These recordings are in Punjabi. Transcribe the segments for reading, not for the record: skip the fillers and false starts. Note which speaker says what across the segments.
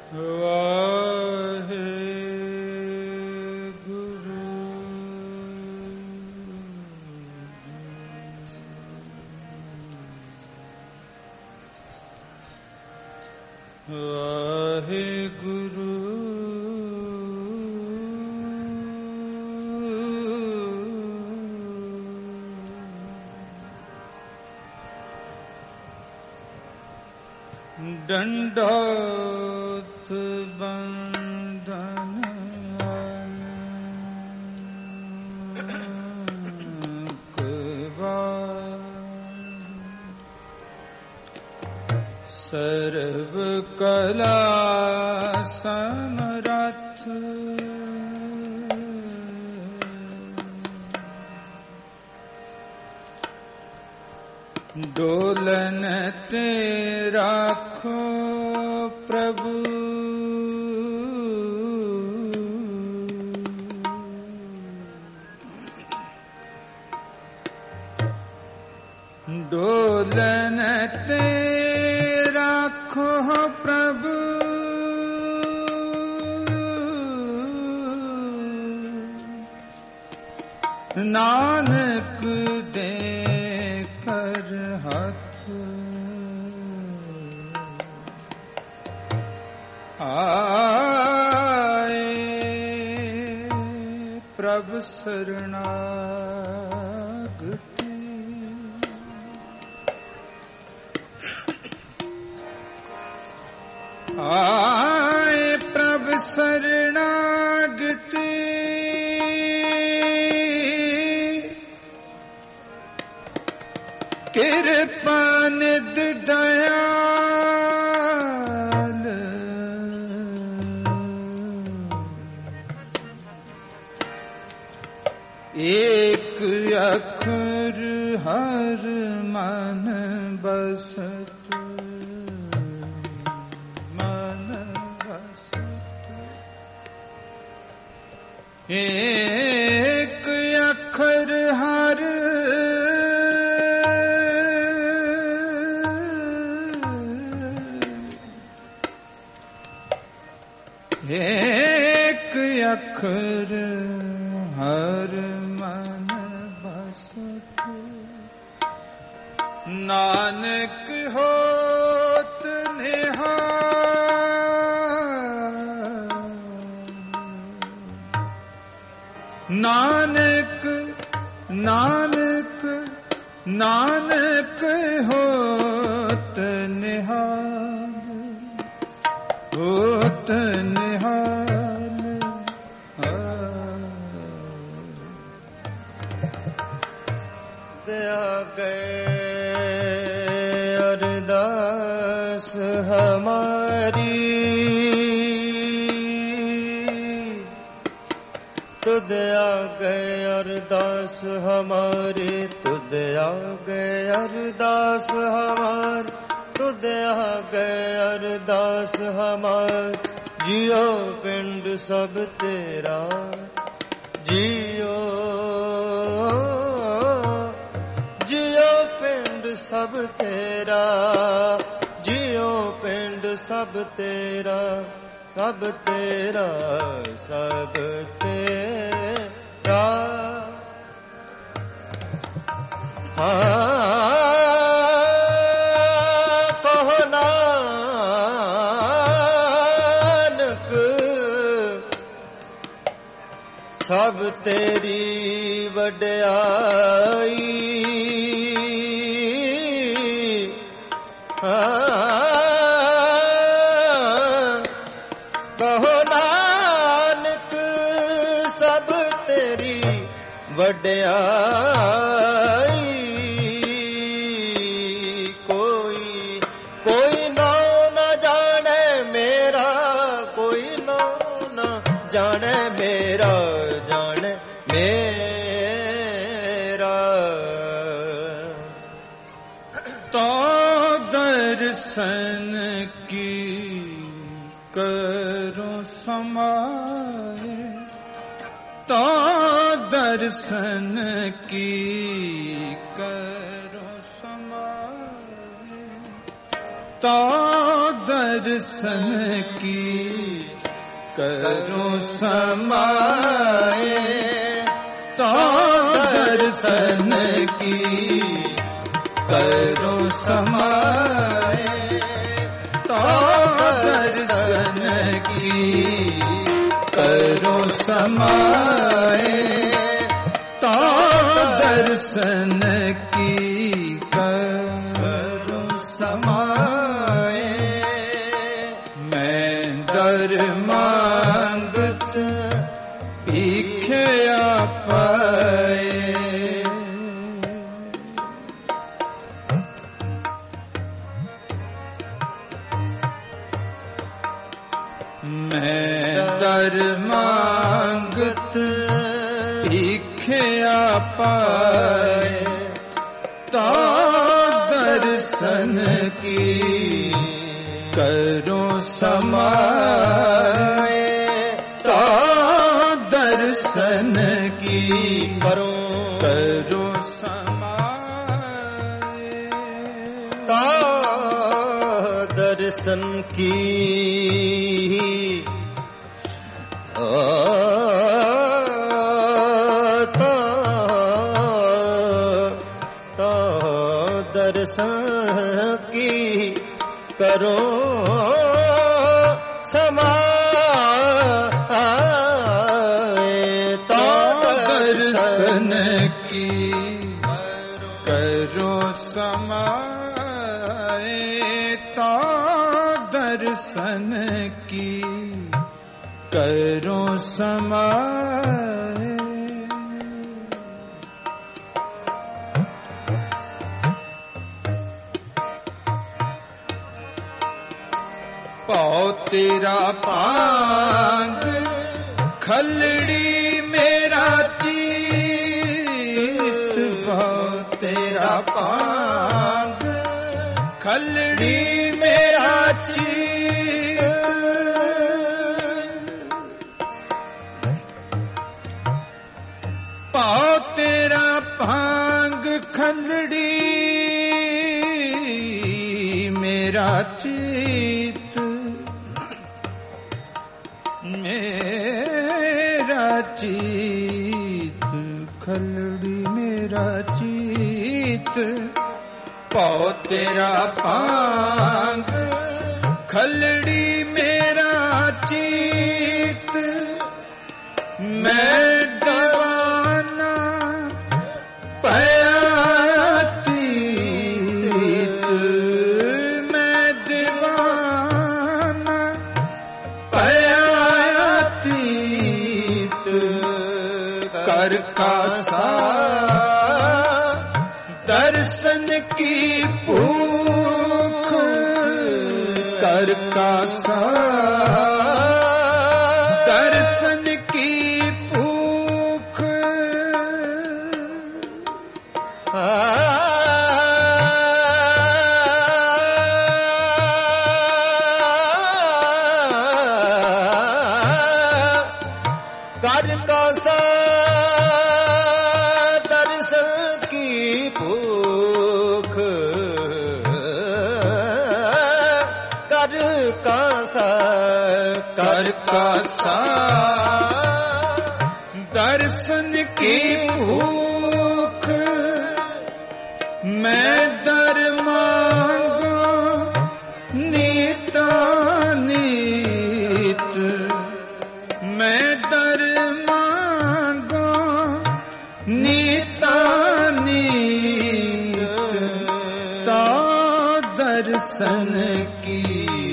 Speaker 1: दंडोत बंधन सर्व कला समरथ डोलन ते राखो प्रभु डोलन ते राखो प्रभु नानक दे कर हाथ आए प्रभु शरणागति आए प्रभु शरणागति कृपा निध दयाल एक अखर हर मन बसत एक अखर हर एक अखर हर मन बसत नानक होत निहाल नानक नानक नानक होत निहाल होत निहाल दया गए अरदास हमारी तुद आ गए अरदास हमारी तुद आ गए अरदास हमारी तुद आ गए अरदास हमार जियो पिंड सब तेरा जियो जियो पिंड सब तेरा जियो पिंड सब तेरा सब तेरा सब तेरा कहो नानक सब तेरी वड्याई कहो नानक सब तेरी वड्याई कोई कोई नाम न जाने मेरा कोई नाम न जाने मेरा जाने मेरा तो दर्शन की करो समाए तो दर्शन की करो समाए तो दर्शन की करो समाए, तो दर्शन की करो समाए, तो दर्शन की करो समाए, तो दर्शन की करो समाए। मैं दर मांगत भीख्या पाए, मैं दर मांगत भीख्या पाए, तो दर्शन की करो समाए, तो दर्शन की करो समाए,
Speaker 2: तो दर्शन की तो दर्शन की करो समाए,
Speaker 1: तो दर्शन की करो समाए, तो दर्शन की करो समाए। पाओ तेरा पांग खलड़ी मेरा चीत, पाओ तेरा पांग खलड़ी मेरा चीत, पाओ तेरा पांग खलड़ी मेरा चीत, मेरा चीत खलड़ी मेरा चीत, पाओ तेरा पांग खलड़ी मेरा चीत, मैं दीवाना पयातीत, मैं दीवाना पयातीत, कर का सा दर्शन की भूख, कर का सा दर्शन की भूख,
Speaker 2: कर का सा दर्शन की भूख, कर का सा
Speaker 1: दर्शन की भूख, मैं दर मांगो नीता नीत, मैं दर मांगो नीता नीत, तो दर्शन की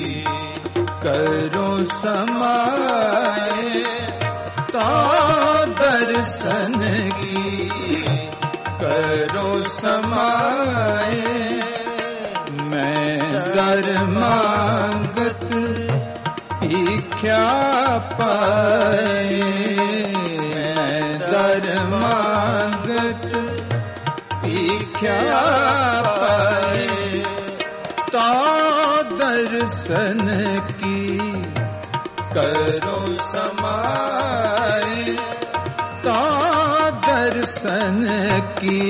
Speaker 1: करो समाए, तो दर्शन की करो समाए। मैं दर मांगत भीख्या पाए, मैं दर मांगत भीख्या पाए, तो दर्शन की करो समाए, तो दर्शन की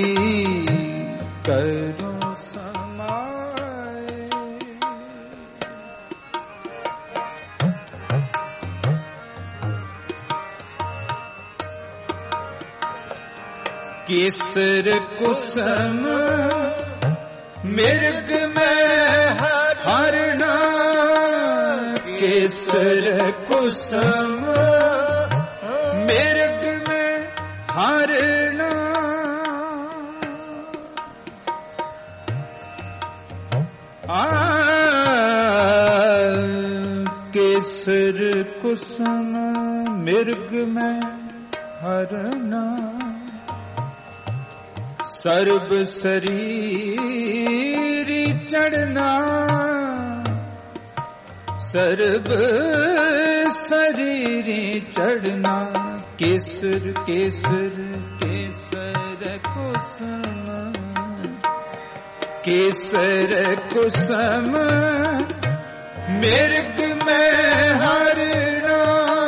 Speaker 1: करो समाए। केसर कुसुम मिर्ग में हरना, केसर कुसुम मिर्ग में हरना। केसर कुसुम मिर्ग में हरना, सर्ब शरीरी चढ़ना, सर्ब शरीरी चढ़ना। केसर केसर केसर कुसुम, केसर कुसुम मिर्ग में हरना,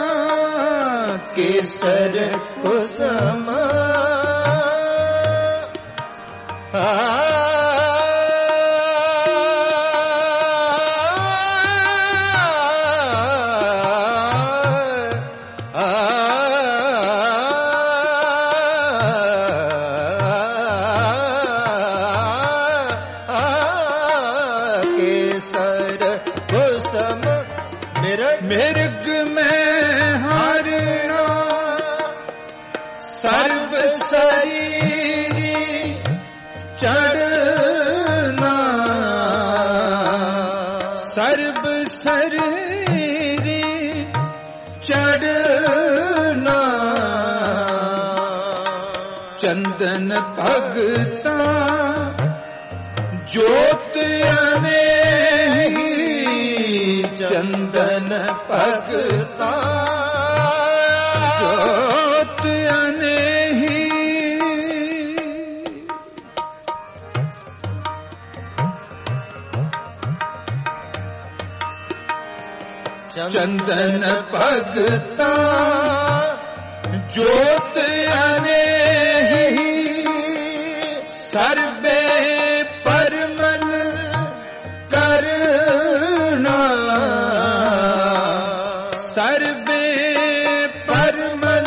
Speaker 1: केसर कुसुम मिर्ग में हरना, सर्व शरीरी चढ़ना, सर्व शरीरी चढ़ना। चंदन भगता ज्योत अनेही, चंदन भगता ज्योत अनेही। चंदन भगता ज्योत अनेही, सर्वे परमल करना, सर्वे परमल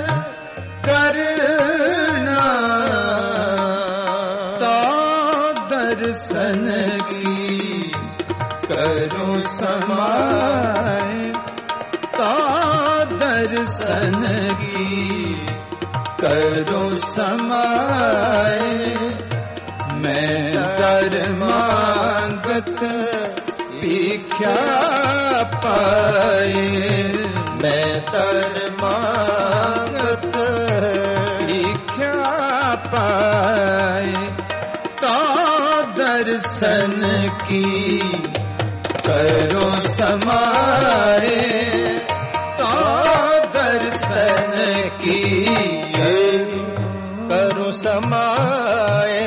Speaker 1: करना। तो दर्शन की करो समाए, तो दर्शन की करो समाए। मैं दर मांगत भिक्षा पाए, मैं दर मांगत भिक्षा पाए। तो दर्शन की करो समाए, तो दर्शन की करो समाए।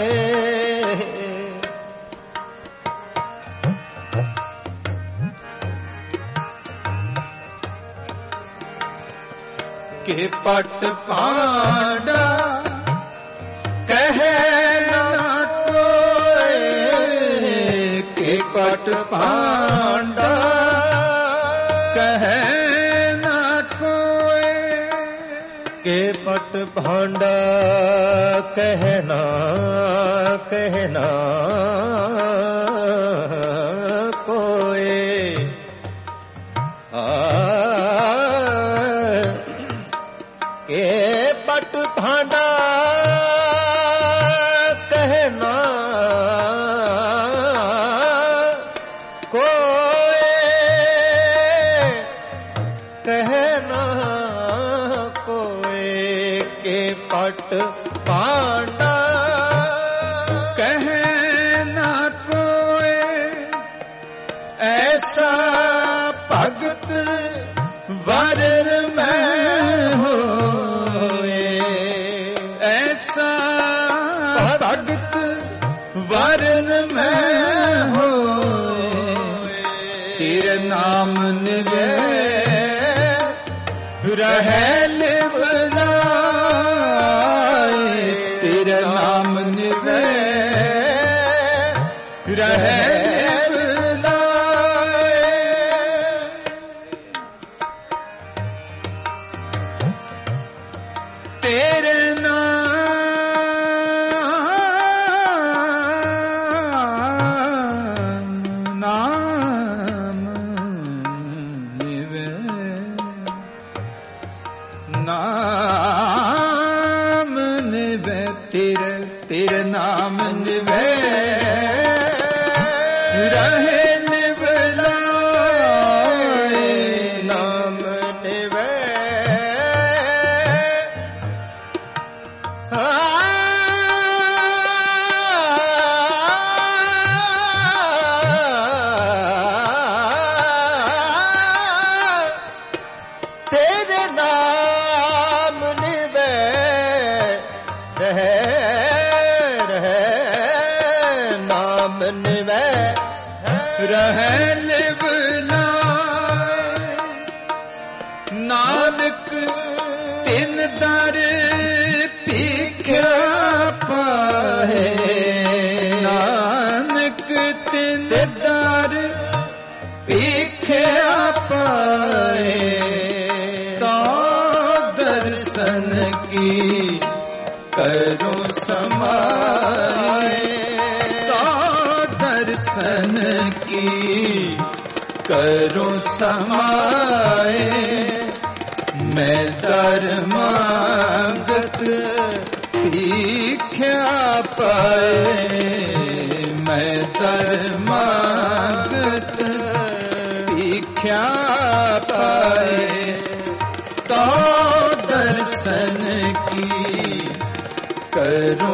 Speaker 1: के पट पांडा कहे ना कोई, के पट पांडा कहे ना कोई, के पट भांडा कहना कहना कोई। के पट भांडा कहना कोई, कहना कोई। के पट भांडा कहना कोई, ऐसा भगत वरण में होए, ऐसा भगत वरण में होए। तेरे नाम निवे रहे लिवलाए, तेरे नाम निवे रहे तेरे नाम रहे निवलाए
Speaker 2: नाम निवै तेरे नाम निवै रहे नाम निवै
Speaker 1: रहे लिवलाए नानक तिन दर पीख्या पाए नानक तिन दर पीख्या पाए तो दर्शन की करो समाए तो दर्शन की करो समाए मैं धर्मागत पीख्या पाए मैं धर्मागत पीख्या पाए तो दर्शन की करो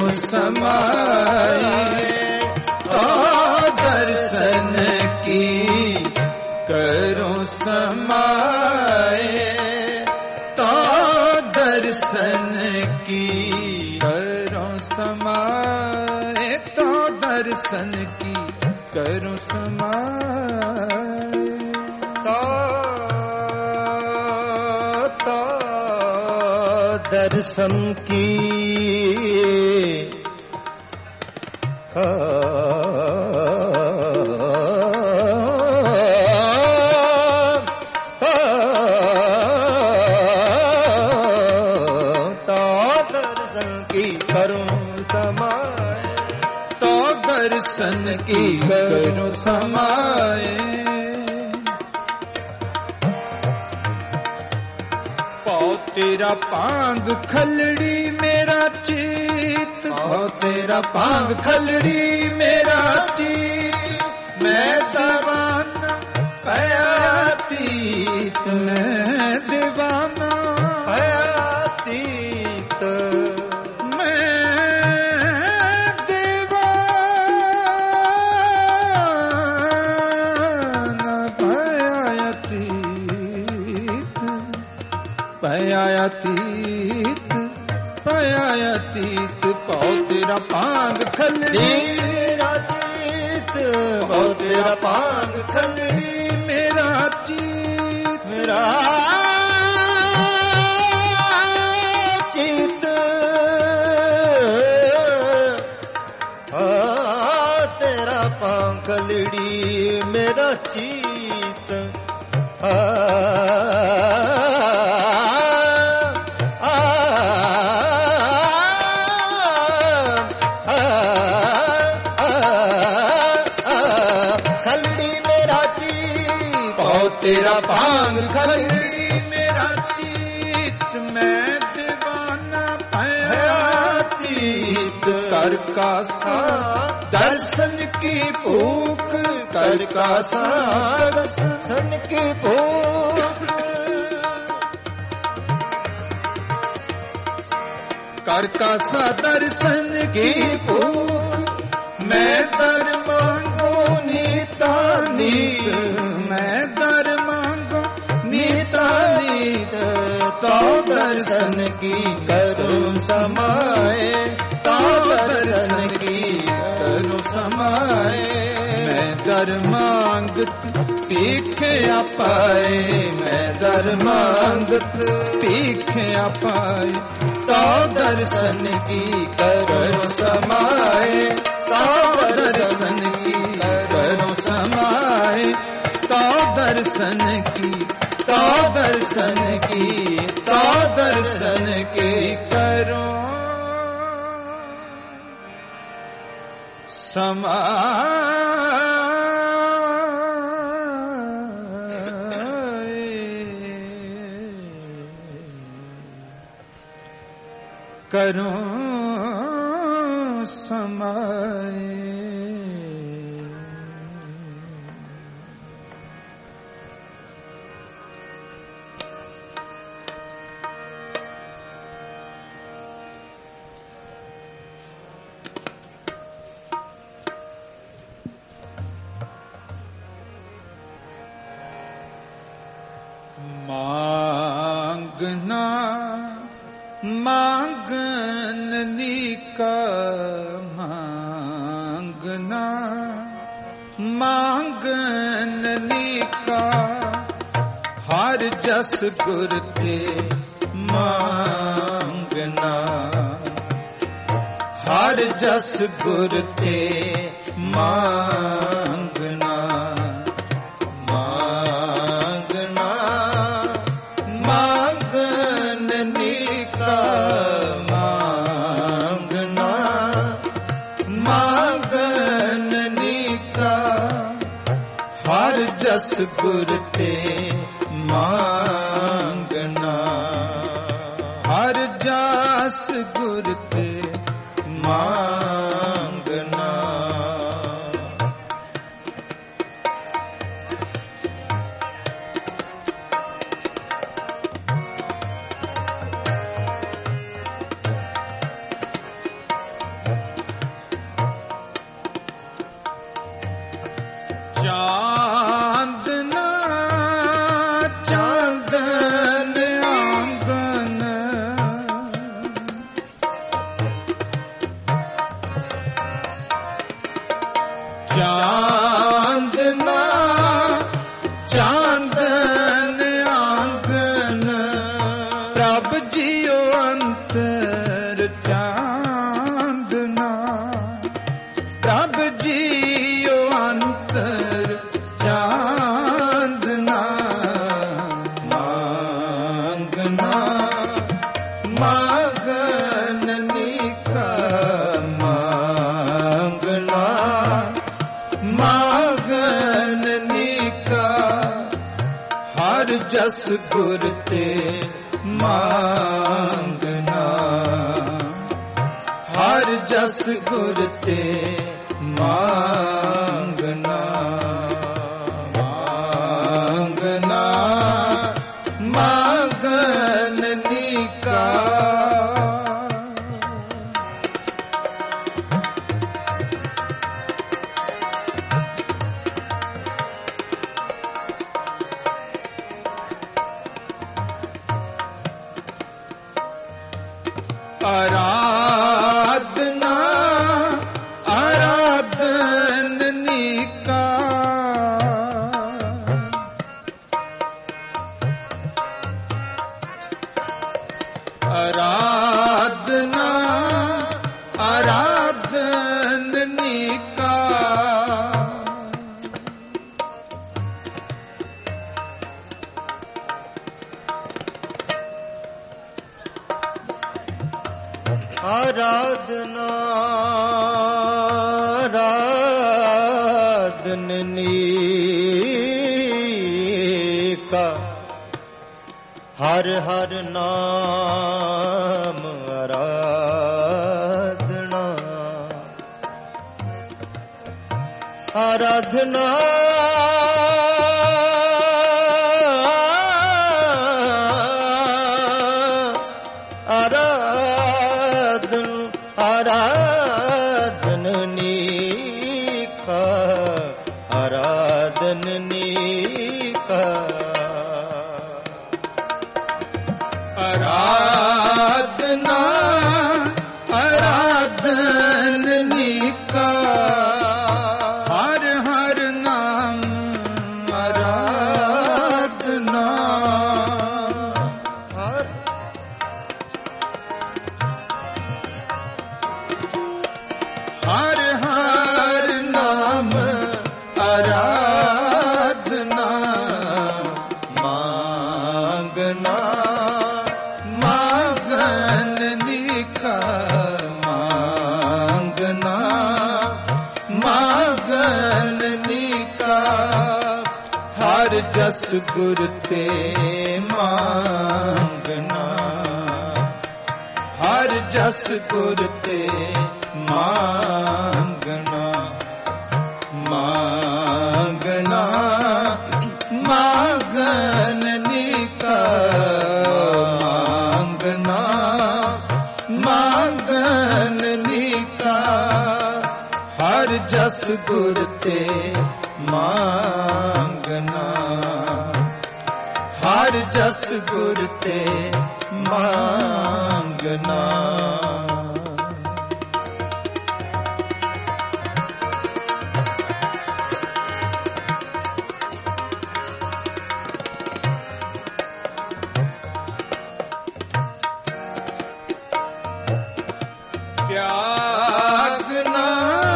Speaker 1: समाए तो दर्शन की करो समाए तो दर्शन की करो समाए तो दर्शन की करो समाए
Speaker 2: तो दर्शन की
Speaker 1: दर्शन की करो समाए पाओ तेरा पांग खलड़ी मेरा चीत पाओ तेरा पांग खलड़ी मेरा चीत मैं दीवाना पयातीत मैं दीवाना
Speaker 2: पयातीत
Speaker 1: पयातीत पयातीत पाओ तेरा पांग खलड़ी
Speaker 2: मेरा चीत पाओ तेरा पांग खलड़ी
Speaker 1: मेरा चीत
Speaker 2: मेरा चीत तेरा पांग खलड़ी मेरा चीत
Speaker 1: तेरा पांग खलड़ी मेरा चीत मैं दीवाना पयातीत कर का सा दर्शन की भूख कर का सा
Speaker 2: दर्शन की भूख
Speaker 1: कर का सा दर्शन की भूख मैं दर मांगो नीता नीत मैं दर मांगो नीता नीत तो दर्शन की करो समाए तो दर्शन की करो समाए मैं दर मांगत पीख्या पाए मैं दर मांगत पीख्या पाए तो दर्शन की करो समाए तो दर्शन की करो समाए तो दर्शन की तो दर्शन की तो दर्शन की करो समाए करो समाए मांगना मांगनी का मांगना मांगनी का हर जस गुर ते मांगना हर जस गुर ते मांगना मांगना मांगनी का मांगना मांगनी का हर जस गुर ते मांगना हर जस गुर ते मांगना चांदना चांदन आंगन चांदना चांदन आंगन प्रभ जियो अंतर चांदना प्रभ जियो अंतर चांदना मांगना मांगनी का मांगना मांगनी का हर जस गुर ते मांगना हर जस गुर ते मांगना मांगना मांगनी का आराधना आराधनी का आराधना आराधनी का
Speaker 2: आराधना आराधनी का हर हर नाम आराधना आराधना आराधनी का आराधनी का
Speaker 1: आराधना आराधनी का हर हर नाम आराधना हर हर नाम आराधना मांगना मांगनी का मांगना मांगनी का हर जस गुर ते मांगना हर जस गुर ते मांगना मांगना मांगनी का मांगना मांगनी का हर जस गुर ते मांगना ਹਰ ਜਸ ਗੁਰ ਤੇ ਮੰਗਣਾ। ਤਿਆਗਨਾ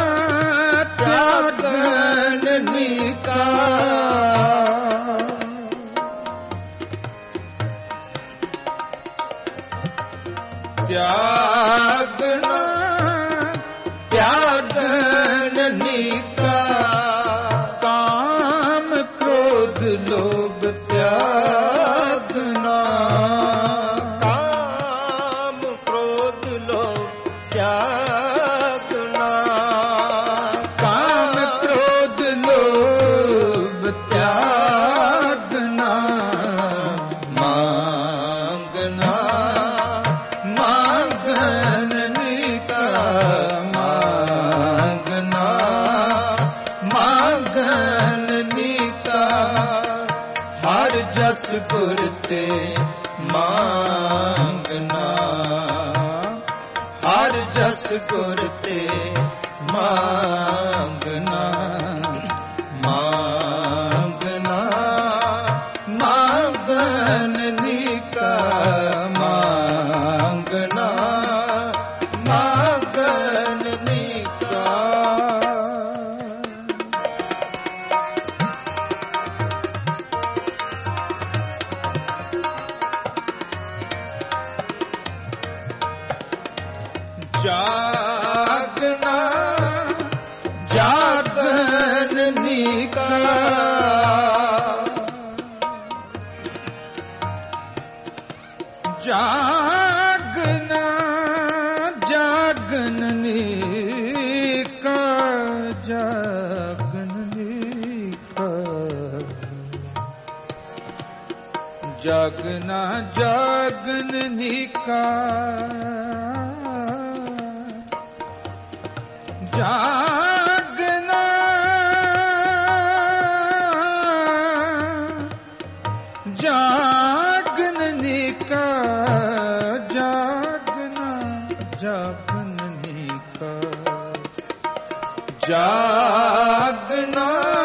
Speaker 1: ਤਿਆਗਨ ਨੀਕਾ, ਤਿਆਗਨਾ ਤਿਆਗਨ ਨੀਕਾ, ਕਾਮ ਕ੍ਰੋਧ ਲੋਭ ਤਿਆਗਨਾ,
Speaker 2: ਕਾਮ ਕ੍ਰੋਧ ਲੋਭ ਤਿਆਗਨਾ,
Speaker 1: ਕਾਮ ਕ੍ਰੋਧ ਲੋਭ ਤਿਆਗਨਾ, ਮੰਗਨਾ ਮੰਗਨ ਨੀਕਾ, ਮੰਗਨਾ ਮੰਗਨ ਨੀਕਾ, ਹਰ ਜਸ ਗੁਰ ਤੇ ਮੰਗਨਾ, ਹਰ ਜਸ ਗੁਰ ਤੇ ਮੰਗਨਾ, ਮੰਗਨਾ ਮੰਗਨ ਨੀਕਾ, ਮੰਗਨਾ ਮੰਗਨ ਨੀਕਾ। ਜਾਗਨਾ ਜਾਗਨ ਨੀਕਾ, ਜਾਗਨਾ ਜਾਗਨ ਨੀਕਾ, ਜਾਗਨ ਨੀਕਾ, ਜਾਗਨਾ ਜਾਗਨ ਨੀਕਾ, ਜਾਗਨਾ ਜਾਗਨ ਨੀਕਾ, ਜਾਗਨਾ ਜਾਗਨ ਨੀਕਾ, ਜਾਗਨਾ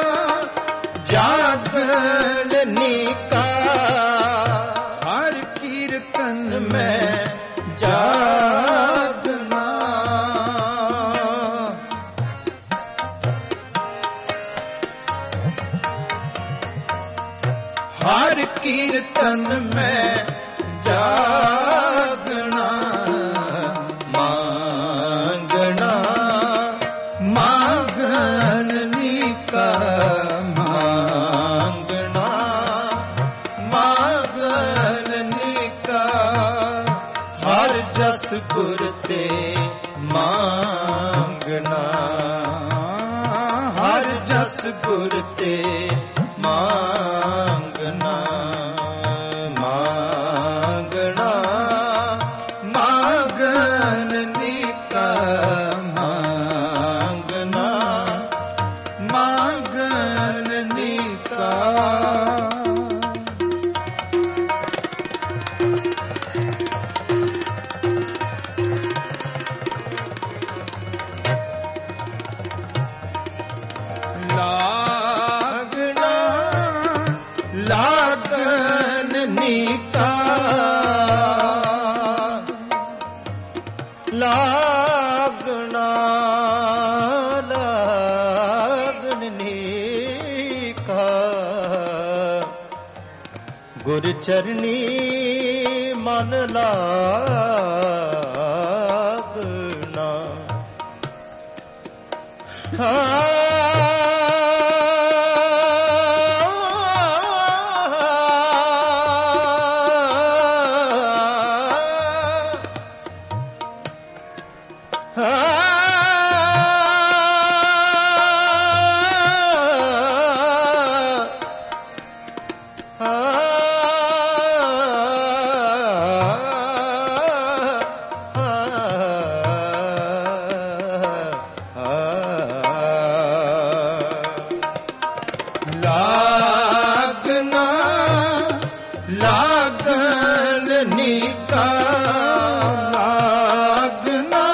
Speaker 1: ਜਾਗਨ ਨੀਕਾ, ਹਰ ਕੀਰਤਨ ਮੈਂ ਜਾਗਨਾ, ਹਰ ਕੀਰਤਨ ਮੈਂ ਜਾਗਣਾ, ਮੰਗਣਾ ਮੰਗਨ ਨੀਕਾ, ਮੰਗਣਾ ਮੰਗਨ ਨੀਕਾ, ਹਰ ਜਸ ਗੁਰ ਤੇ ਮੰਗਣਾ, ਹਰ ਜਸ ਗੁਰ ਤੇ ਮੰਗਣਾ, ਮੰਗਣਾ ਮੰਗਨ ਨੀਕਾ, ਮੰਗਣਾ ਮੰਗਨ ਨੀਕਾ। ਲਾਗਣਾ ਲਾਗਨ ਨੀਕਾ,
Speaker 2: ਲਾਗਣਾ ਲਾਗਣ ਨੀਕਾ, ਗੁਰ ਚਰਨੀ ਮਨ ਲਾਗਣਾ,
Speaker 1: ਲਾਗਣ ਨੀਕਾ ਲਾਗਣਾ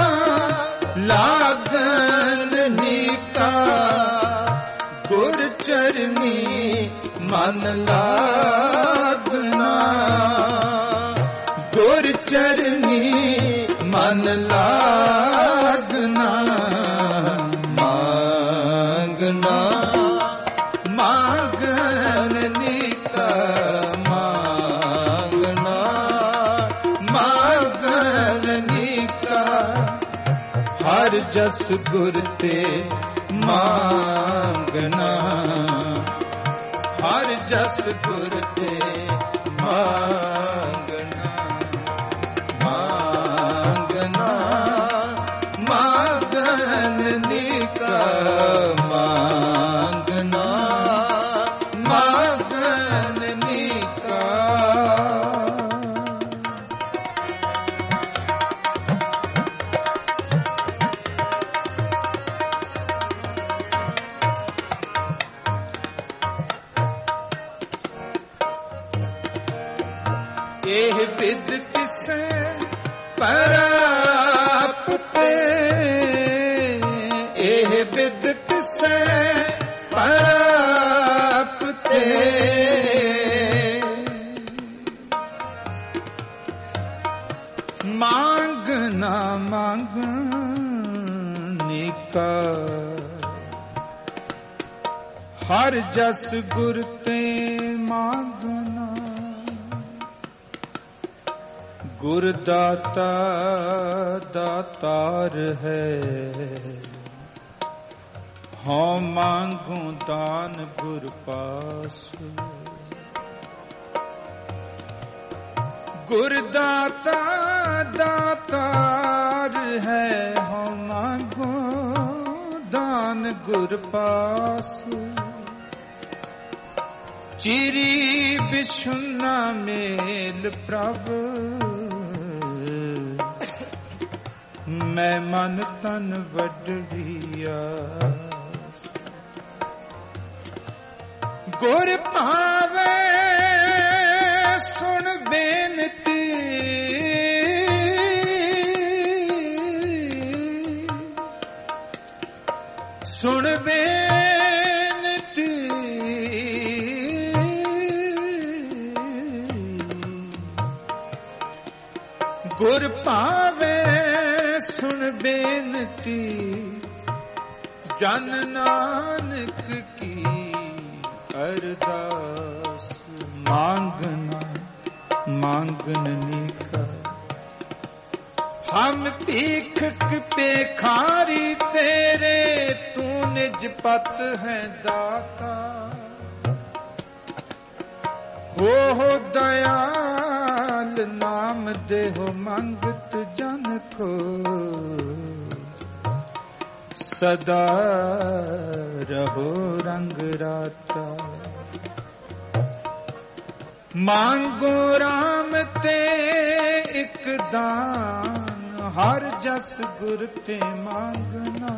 Speaker 1: ਲਾਗਣ ਨੀਕਾ ਗੁਰ ਚਰਨੀ ਮਨ ਲਾਗਣਾ ਗੁਰ ਚਰਨੀ ਮਨ ਲਾਗਣਾ ਮੰਗਣਾ ਮੰਗਣ ਨੀਕਾ ਮੰਗਣਾ ਮੰਗਣ ਨੀਕਾ ਹਰ ਜਸ ਗੁਰ ਤੇ ਮੰਗਣਾ ਹਰ ਜਸ ਗੁਰ ਤੇ ਮੰਗਣਾ ਮੰਗਣਾ ਮੰਗਣ ਨੀਕਾ ਮੰਗਣਾ ਮੰਗਣ ਨੀਕਾ ਇਹ ਵਿਦ ਤਿਸੈ ਪਰਾਪਤੇ ਇਹ ਵਿਦ ਤਿਸੈ ਪਰਾਪਤੇ ਮੰਗਣਾ ਮੰਗਣਿਕਾ ਹਰ ਜਸ ਗੁਰ ਤੇ ਮੰਗਣਾ ਗੁਰ ਦਾਤਾ ਦਾਤਾਰ ਹੈ ਹਉ ਮੰਗੂ ਦਾਨ ਗੁਰ ਪਾਸ ਗੁਰ ਦਾਤਾ ਦਾਤਾਰ ਹੈ ਹਉ ਮੰਗੂ ਦਾਨ ਗੁਰ ਪਾਸ ਚਿਰੀ ਬਿਸ਼ੁਨਾ ਮੇਲ ਪ੍ਰਭ ਮੈਂ ਮਨ ਤਨ ਵੱਡੜੀਆ ਗੁਰ ਭਾਵੇ ਸੁਣ ਬੇਨਤੀ ਸੁਣ ਬੇਨਤੀ ਗੁਰ ਭਾਵੇ ਸੁਣ ਬੇਨਤੀ ਜਨ ਨਾਨਕ ਕੀ ਅਰਦਾਸ ਮੰਗਣਾ ਮੰਗਣ ਨੀਕਾ ਹਮ ਭੀਖਕ ਭੇਖਾਰੀ ਤੇਰੇ ਤੂੰ ਨਿਜ ਪਤ ਹੈ ਦਾਤਾ ਹੋ ਦਇਆਲ ਨਾਮ ਦੇਹੁ ਮੰਗਤ ਜਨ ਕੋ ਸਦਾ ਰਹੋ ਰੰਗ ਰਾਤਾ ਮੰਗੋ ਰਾਮ ਤੇ ਇਕ ਦਾਨ ਹਰ ਜਸ ਗੁਰ ਤੇ ਮੰਗਣਾ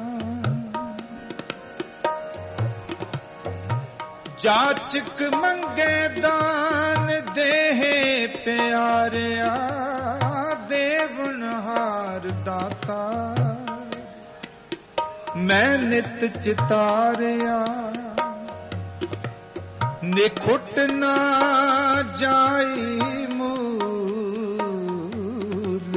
Speaker 1: ਜਾਚਕ ਮੰਗੇ ਦਾਨ ਦੇਹੇ ਪਿਆਰਿਆ ਦੇਵਨਹਾਰ ਦਾਤਾ ਮੈਂ ਨਿਤ ਚਿਤਾਰਿਆ ਨਿਖੁੱਟ ਨਾ ਜਾਈ ਮੂਲ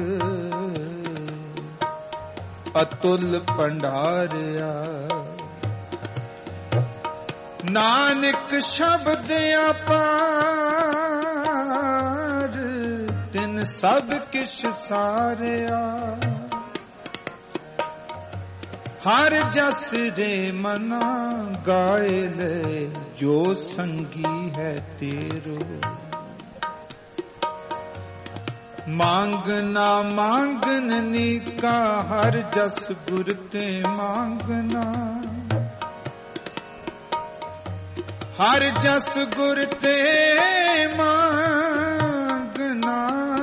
Speaker 1: ਅਤੁਲ ਭੰਡਾਰਿਆ ਨਾਨਕ ਸ਼ਬਦ ਅਪਾਰ ਤਿਨ ਸਭ ਕਿਛ ਸਾਰਿਆ ਹਰ ਜਸ ਰੇ ਮਨਾ ਗਾਏ ਲੈ ਜੋ ਸੰਗੀ ਹੈ ਤੇਰੋ ਮੰਗਣਾ ਮੰਗਣ ਨੀਕਾ ਹਰ ਜਸ ਗੁਰ ਤੇ ਮੰਗਣਾ ਹਰ ਜਸ ਗੁਰ ਤੇ ਮੰਗਣਾ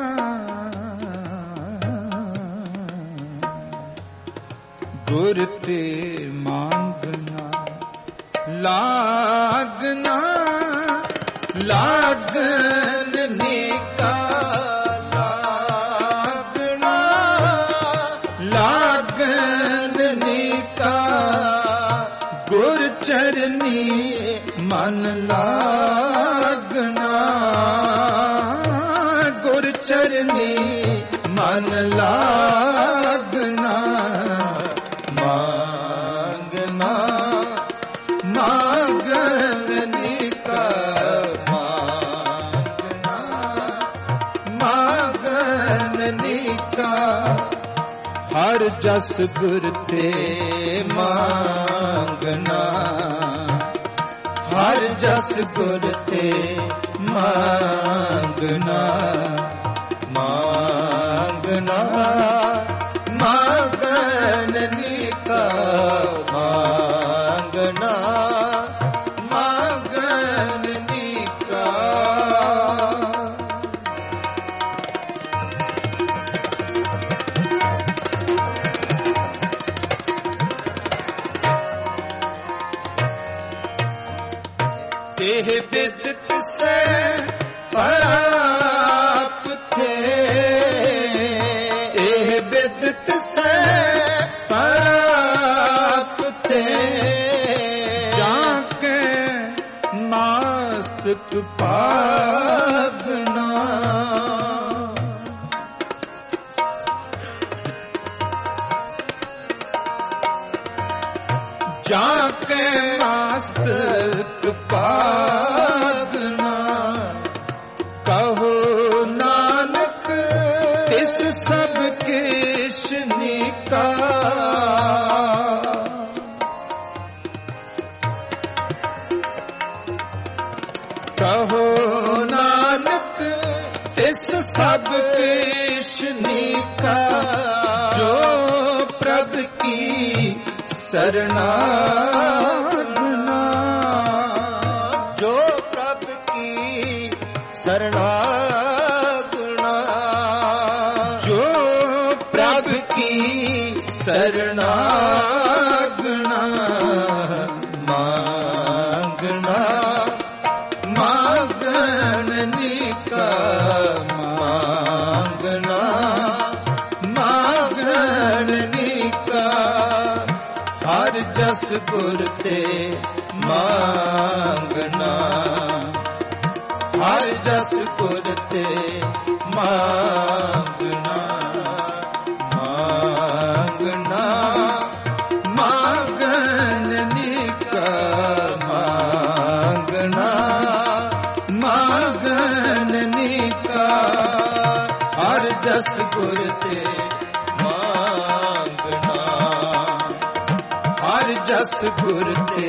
Speaker 1: ਗੁਰ ਤੇ ਮੰਗਣਾ ਲਾਗਣਾ ਲਾਗਣ ਮਨ ਲਾਗਣਾ, ਗੁਰ ਚਰਨੀ ਮਨ ਲਾਗਣਾ, ਮੰਗਣਾ ਮੰਗਣੀ ਕਾ ਮੰਗਣਾ, ਮੰਗਣੀ ਕਾ ਹਰ ਜਸ ਗੁਰ ਤੇ ਮੰਗਣਾ, ਹਰ ਜਸ ਗੁਰ ਤੇ ਮੰਗਣਾ, ਮੰਗਣਾ ਮੰਗਣੀ ਕਾ ਮੰਗਣਾ, ਮੰਗਣੀ ਕਾ। ਇਹ ਬਿਦ ਤਿਸੈ ਪ੍ਰਾਪਤੇ, ਇਹ ਬਿਦ ਤਿਸੈ ਪ੍ਰਾਪਤੇ, ਜਾਂ ਕੇ ਨਾਸਤਿਕ ਭਾਗਣਾ, ਜਾਂ ਕੇ ਨਾਸਤਿਕ ਭਾਗਣਾ, ਕਹੋ ਨਾਨਕ ਤਿਸ ਸਭ ਕਿਛ ਨੀਕਾ, ਕਹੋ ਨਾਨਕ ਤਿਸ ਸਭ ਕਿਛ ਨੀਕਾ, ਜੋ ਪ੍ਰਭ ਕੀ ਸਰਨਾਗਨਾ, ਜੋ ਪ੍ਰਭ ਕੀ ਸਰਨਾਗਨਾ, ਜੋ ਪ੍ਰਭ ਕੀ ਸਰਨਾਗਨਾ, ਮੰਗਣਾ ਮੰਗਣੀ ਕਾ ਮੰਗਣਾ, ਮੰਗਣੀ ਕਾ ਹਰ ਜਸ ਗੁਰ ਤੇ ਮੰਗਣਾ, ਹਰ ਜਸ ਗੁਰ ਤੇ ਮੰਗਣਾ, ਮੰਗਣਾ ਮੰਗਣੀ ਕਾ ਮੰਗਣਾ, ਮੰਗਣੀ ਕਾ ਹਰ ਜਸ ਗੁਰ ਤੇ ਮੰਗਣਾ, ਹਰ ਜਸ ਗੁਰ ਤੇ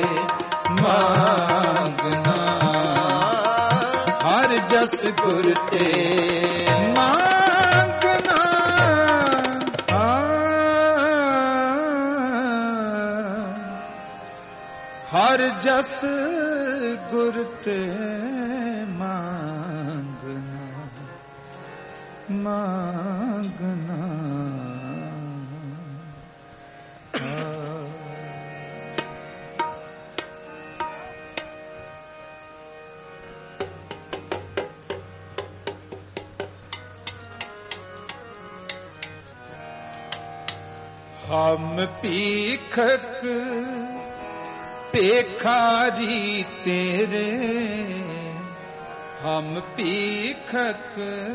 Speaker 1: ਮੰਗਣਾ, ਹਰ ਜਸ ਗੁਰ ਤੇ ਮੰਗਣਾ, ਹਰ ਜਸ ਗੁਰ ਤੇ ਮੰਗਣਾ, ਮੰਗਣਾ। ਹਮ ਭੀਖਕ ਭੇਖਾਰੀ ਤੇਰੇ, ਹਮ ਭੀਖਕ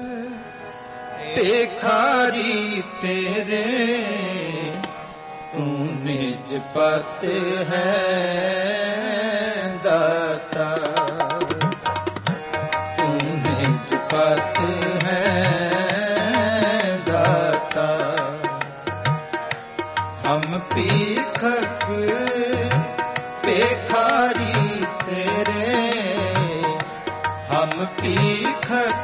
Speaker 1: ਭੇਖਾਰੀ ਤੇਰੇ, ਤੂੰ ਨਿਜ ਪਤ ਹੈ ਦਾਤਾ, ਤੂੰ ਨਿਜ ਪਤ ਹੈ ਦਾਤਾ, ਹਮ ਭੀਖਕ ਭੇਖਾਰੀ ਤੇਰੇ, ਹਮ ਭੀਖਕ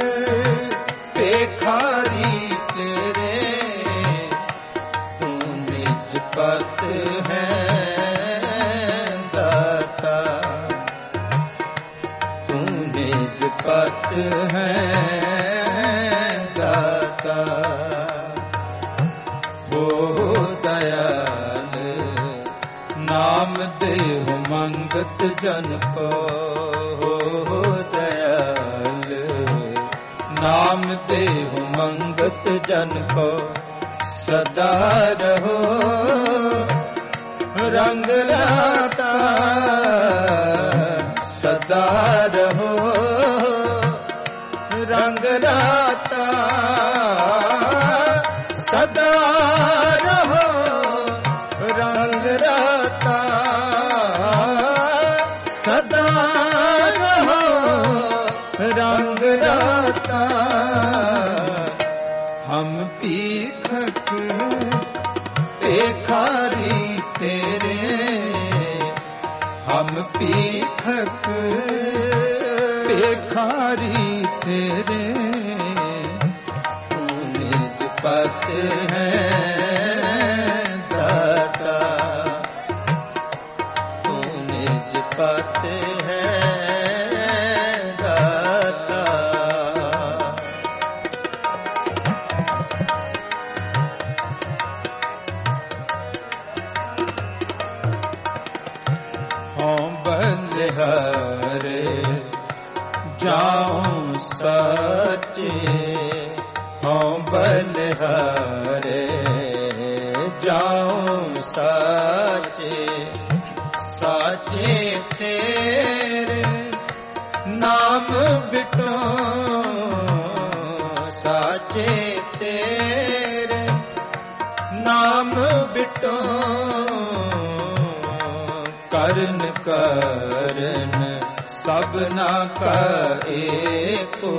Speaker 1: ਭੇਖਾਰੀ ਤੇਰੇ, ਤੂੰ ਨਿਜ ਪਤ ਹੈ ਦਾਤਾ, ਤੂੰ ਨਿਜ ਪਤ ਹੈ ਦਾਤਾ, ਦਇਆਲ ਨਾਮ ਦੇਹੁ ਮੰਗਤ ਜਨ ਕੋ, ਦਇਆਲ ਨਾਮ ਦੇਹੁ ਮੰਗਤ ਜਨ ਕੋ, ਸਦਾ ਰਹੋ ਰੰਗ ਰਾਤਾ, रंग राता सदा रहो रंग राता सदा रहो रंग राता हम पीखक पेखारी तेरे हम पीखक पेखारी तेरे तू निज पत है दाता तू निज पत है दाता हों बलिहारे जाऊं साचे हों बलिहारे जाऊं साचे साचे तेरे नाम बिटो साचे तेरे नाम बिटो करन करन सबना का एको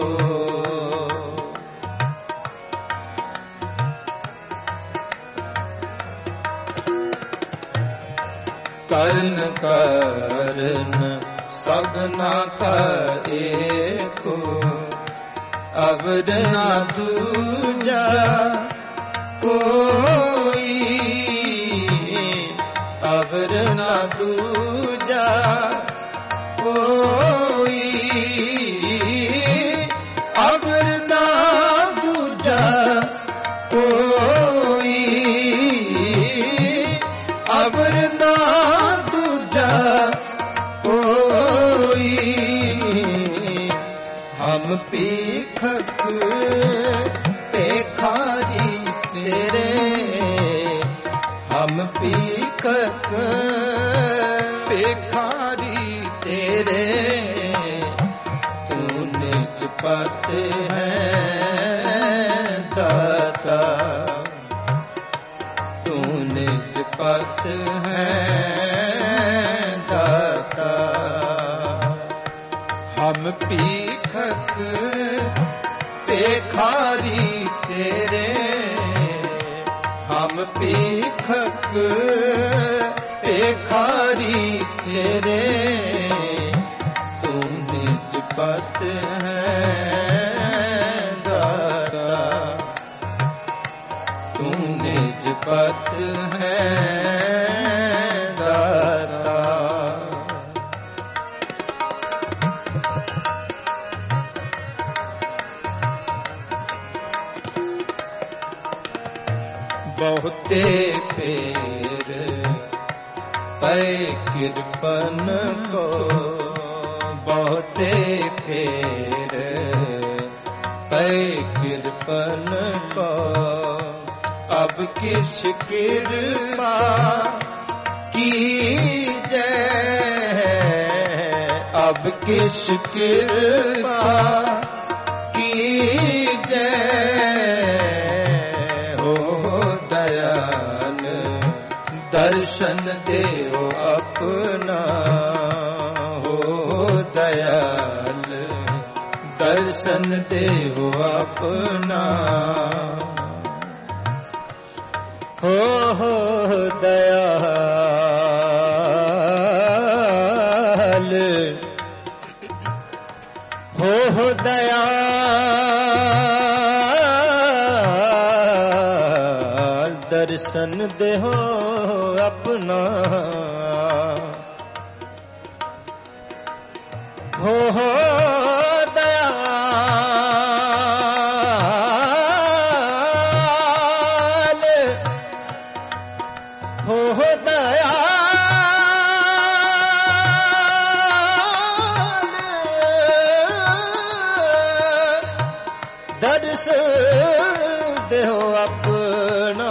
Speaker 1: करन करन सबना का एको अवर ना दूजा कोई अवर ना दूजा कोई अवर ना दूजा कोई अवर ना दूजा कोई हम पीखक पेखारी तेरे हम पीखक पेखारी तेरे तू निज पत है दाता तू निज पत है दाता हम पीखक पेखारी तेरे हम पीखक पेखारी तेरे तू निज पत है दाता तू निज पत है दाता बहुते फेर पै कृपन को बहुते फेर पै कृपन को अब किस कृपा की जय अब किस कृपा की जय दयाल दर्शन देओ अपना हो दयाल दर्शन देओ अपना हो दयाल हो दयाल दर्शन देहो अपना हो दयाल हो दयाल दर्शन देहो अपना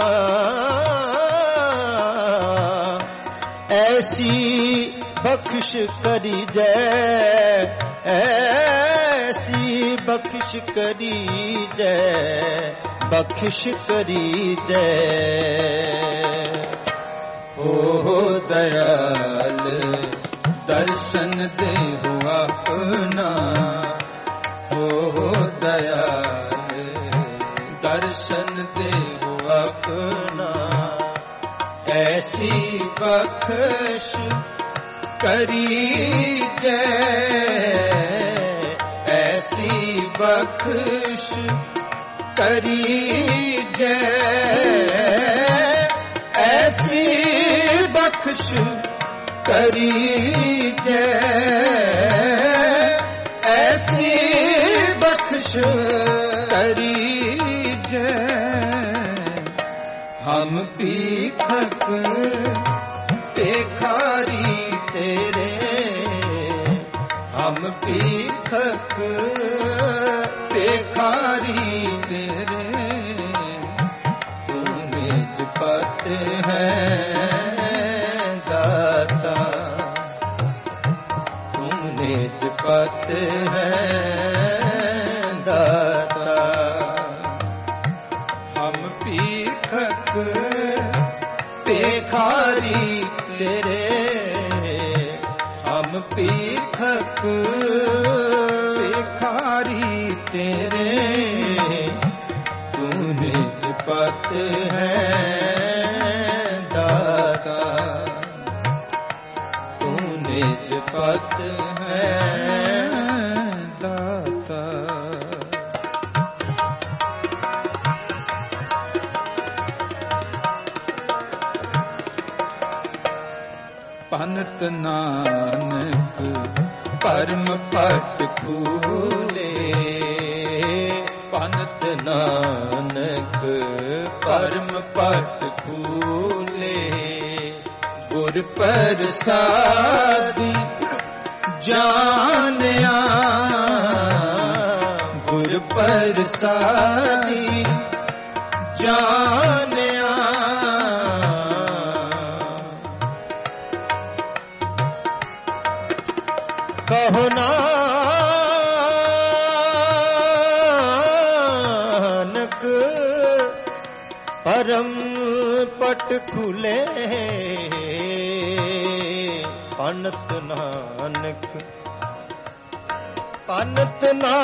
Speaker 1: ऐसी बख्श करी जय ऐसी
Speaker 2: बख्श करी जय, बख्श करी जय।
Speaker 1: हो दयाल दर्शन देहु अपना, हो दयाल दर्शन देहु अपना। ऐसी बख्श करी जय, ऐसी बख्श करी जय, ऐसी बख्श करी जय, ऐसी बख्श करी जय। हम भीखक भिखारी तेरे, हम भीखक भिखारी तेरे। तू निज पत है दाता, तू निज पत है दाता। हम भीखक भिखारी तेरे, हम भीखक भिखारी तेरे। तू निज पत है दाता, तू निज पत है दाता। पनत नानक परम पट खूले,
Speaker 2: पनत नानक परम पट खूले।
Speaker 1: गुर प्रसादि जानिया, गुर प्रसादि जानिया।
Speaker 2: कहो नानक परम पट खुले, पनत नानक, पनत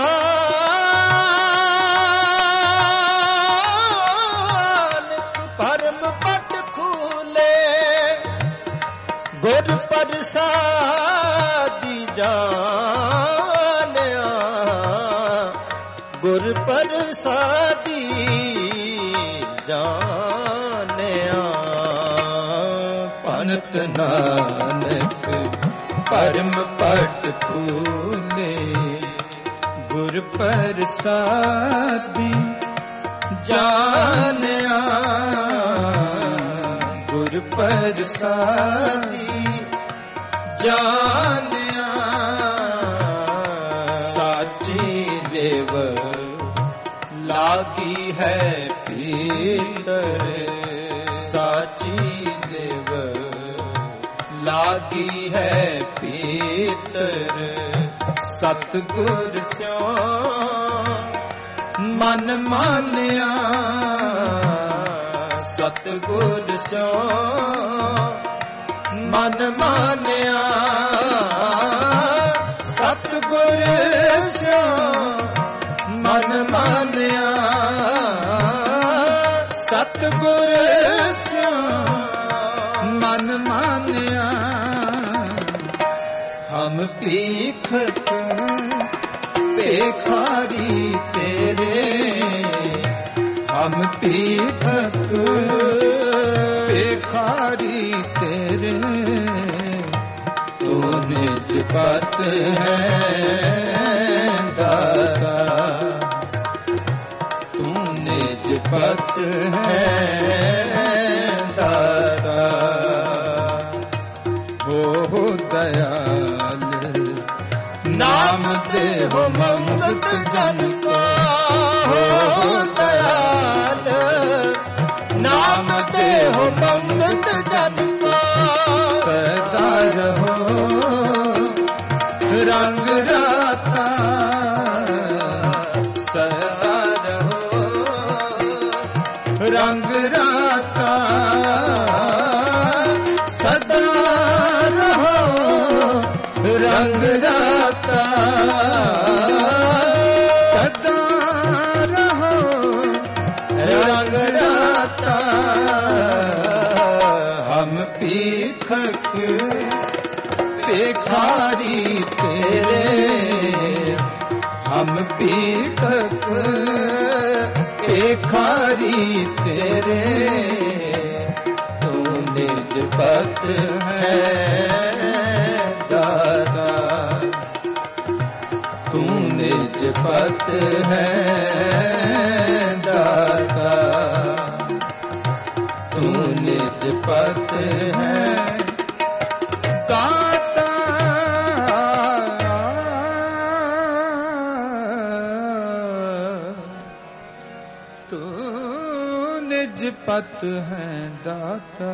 Speaker 2: नानक परम पट खुले। गुर प्रसादि जानिया, गुर प्रसादि जानिया।
Speaker 1: पनत नानक परम पट खूले, गुर प्रसादि जानिया, गुर प्रसादि जानिया। साची देव
Speaker 2: लागी है भीतर, साची देव लागी है भीतर।
Speaker 1: सतगुर स्यो मन मानिया,
Speaker 2: सतगुर स्यो मन मानिया।
Speaker 1: सतगुर स्यो मन मानिया, सतगुर स्यो मन मानिया।
Speaker 2: हम भीखक भिखारी तेरे,
Speaker 1: हम भीखक भिखारी तेरे।
Speaker 2: तू निज पत है दाता, तू निज पत है दाता।
Speaker 1: हो दयाल
Speaker 2: नाम दे हो मंगत जन को, हो दयाल नाम दे हो मंगत जन को।
Speaker 1: सदा रहो रंग राता,
Speaker 2: ਰੰਗ ਰਾਤਾ ਸਦਾ ਰਹੋ ਰੰਗ ਰਾਤਾ ਸਦਾ ਰਹੋ ਰੰਗ ਰਾਤਾ ਹਮ ਭੀਖਕ ਭਿਖਾਰੀ ਤੇਰੇ ਹਮ ਭੀਖਕ ਭਿਖਾਰੀ ਤੇਰੇ ਤੂੰ ਨਿਜ ਪਤ ਹੈ ਦਾਤਾ ਤੂੰ ਨਿਜ ਪਤ ਹੈ ਦਾਤਾ ਤੂੰ ਨਿਜ ਪਤ ਹੈ ਦਾਤਾ ਤੂੰ ਨਿਜ ਪਤ ਹੈ ਦਾਤਾ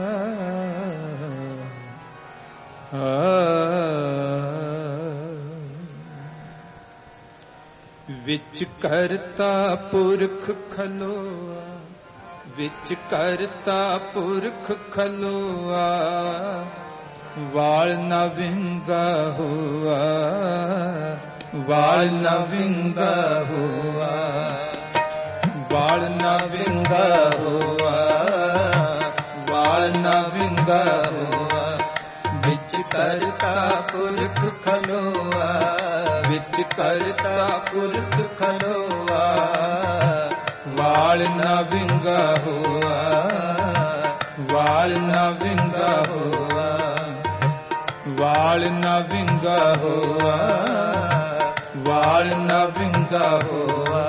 Speaker 2: ਵਿੱਚ ਕਰਤਾ ਪੁਰਖ ਖਲੋਆ ਵਿੱਚ ਕਰਤਾ ਪੁਰਖ ਖਲੋਆ ਵਾਲ ਨ ਵਿੰਗਾ ਹੋਆ ਵਾਲ ਨ ਵਿੰਗਾ ਹੋਆ ਵਾਲ ਨ ਵਿੰਗਾ ਹੋਆ ਵਾਲ ਨ ਵਿੰਗਾ ਹੋਆ ਵਿੱਚ ਕਰਤਾ ਪੁਰਖ ਖਲੋਆ ਵਿੱਚ ਕਰਤਾ ਪੁਰਖ ਖਲੋਆ ਵਾਲ ਨ ਵਿੰਗਾ ਹੋਆ ਵਾਲ ਨ ਵਿੰਗਾ ਹੋਆ ਵਾਲ ਨ ਵਿੰਗਾ ਹੋਆ ਵਾਲ ਨ ਵਿੰਗਾ ਹੋਆ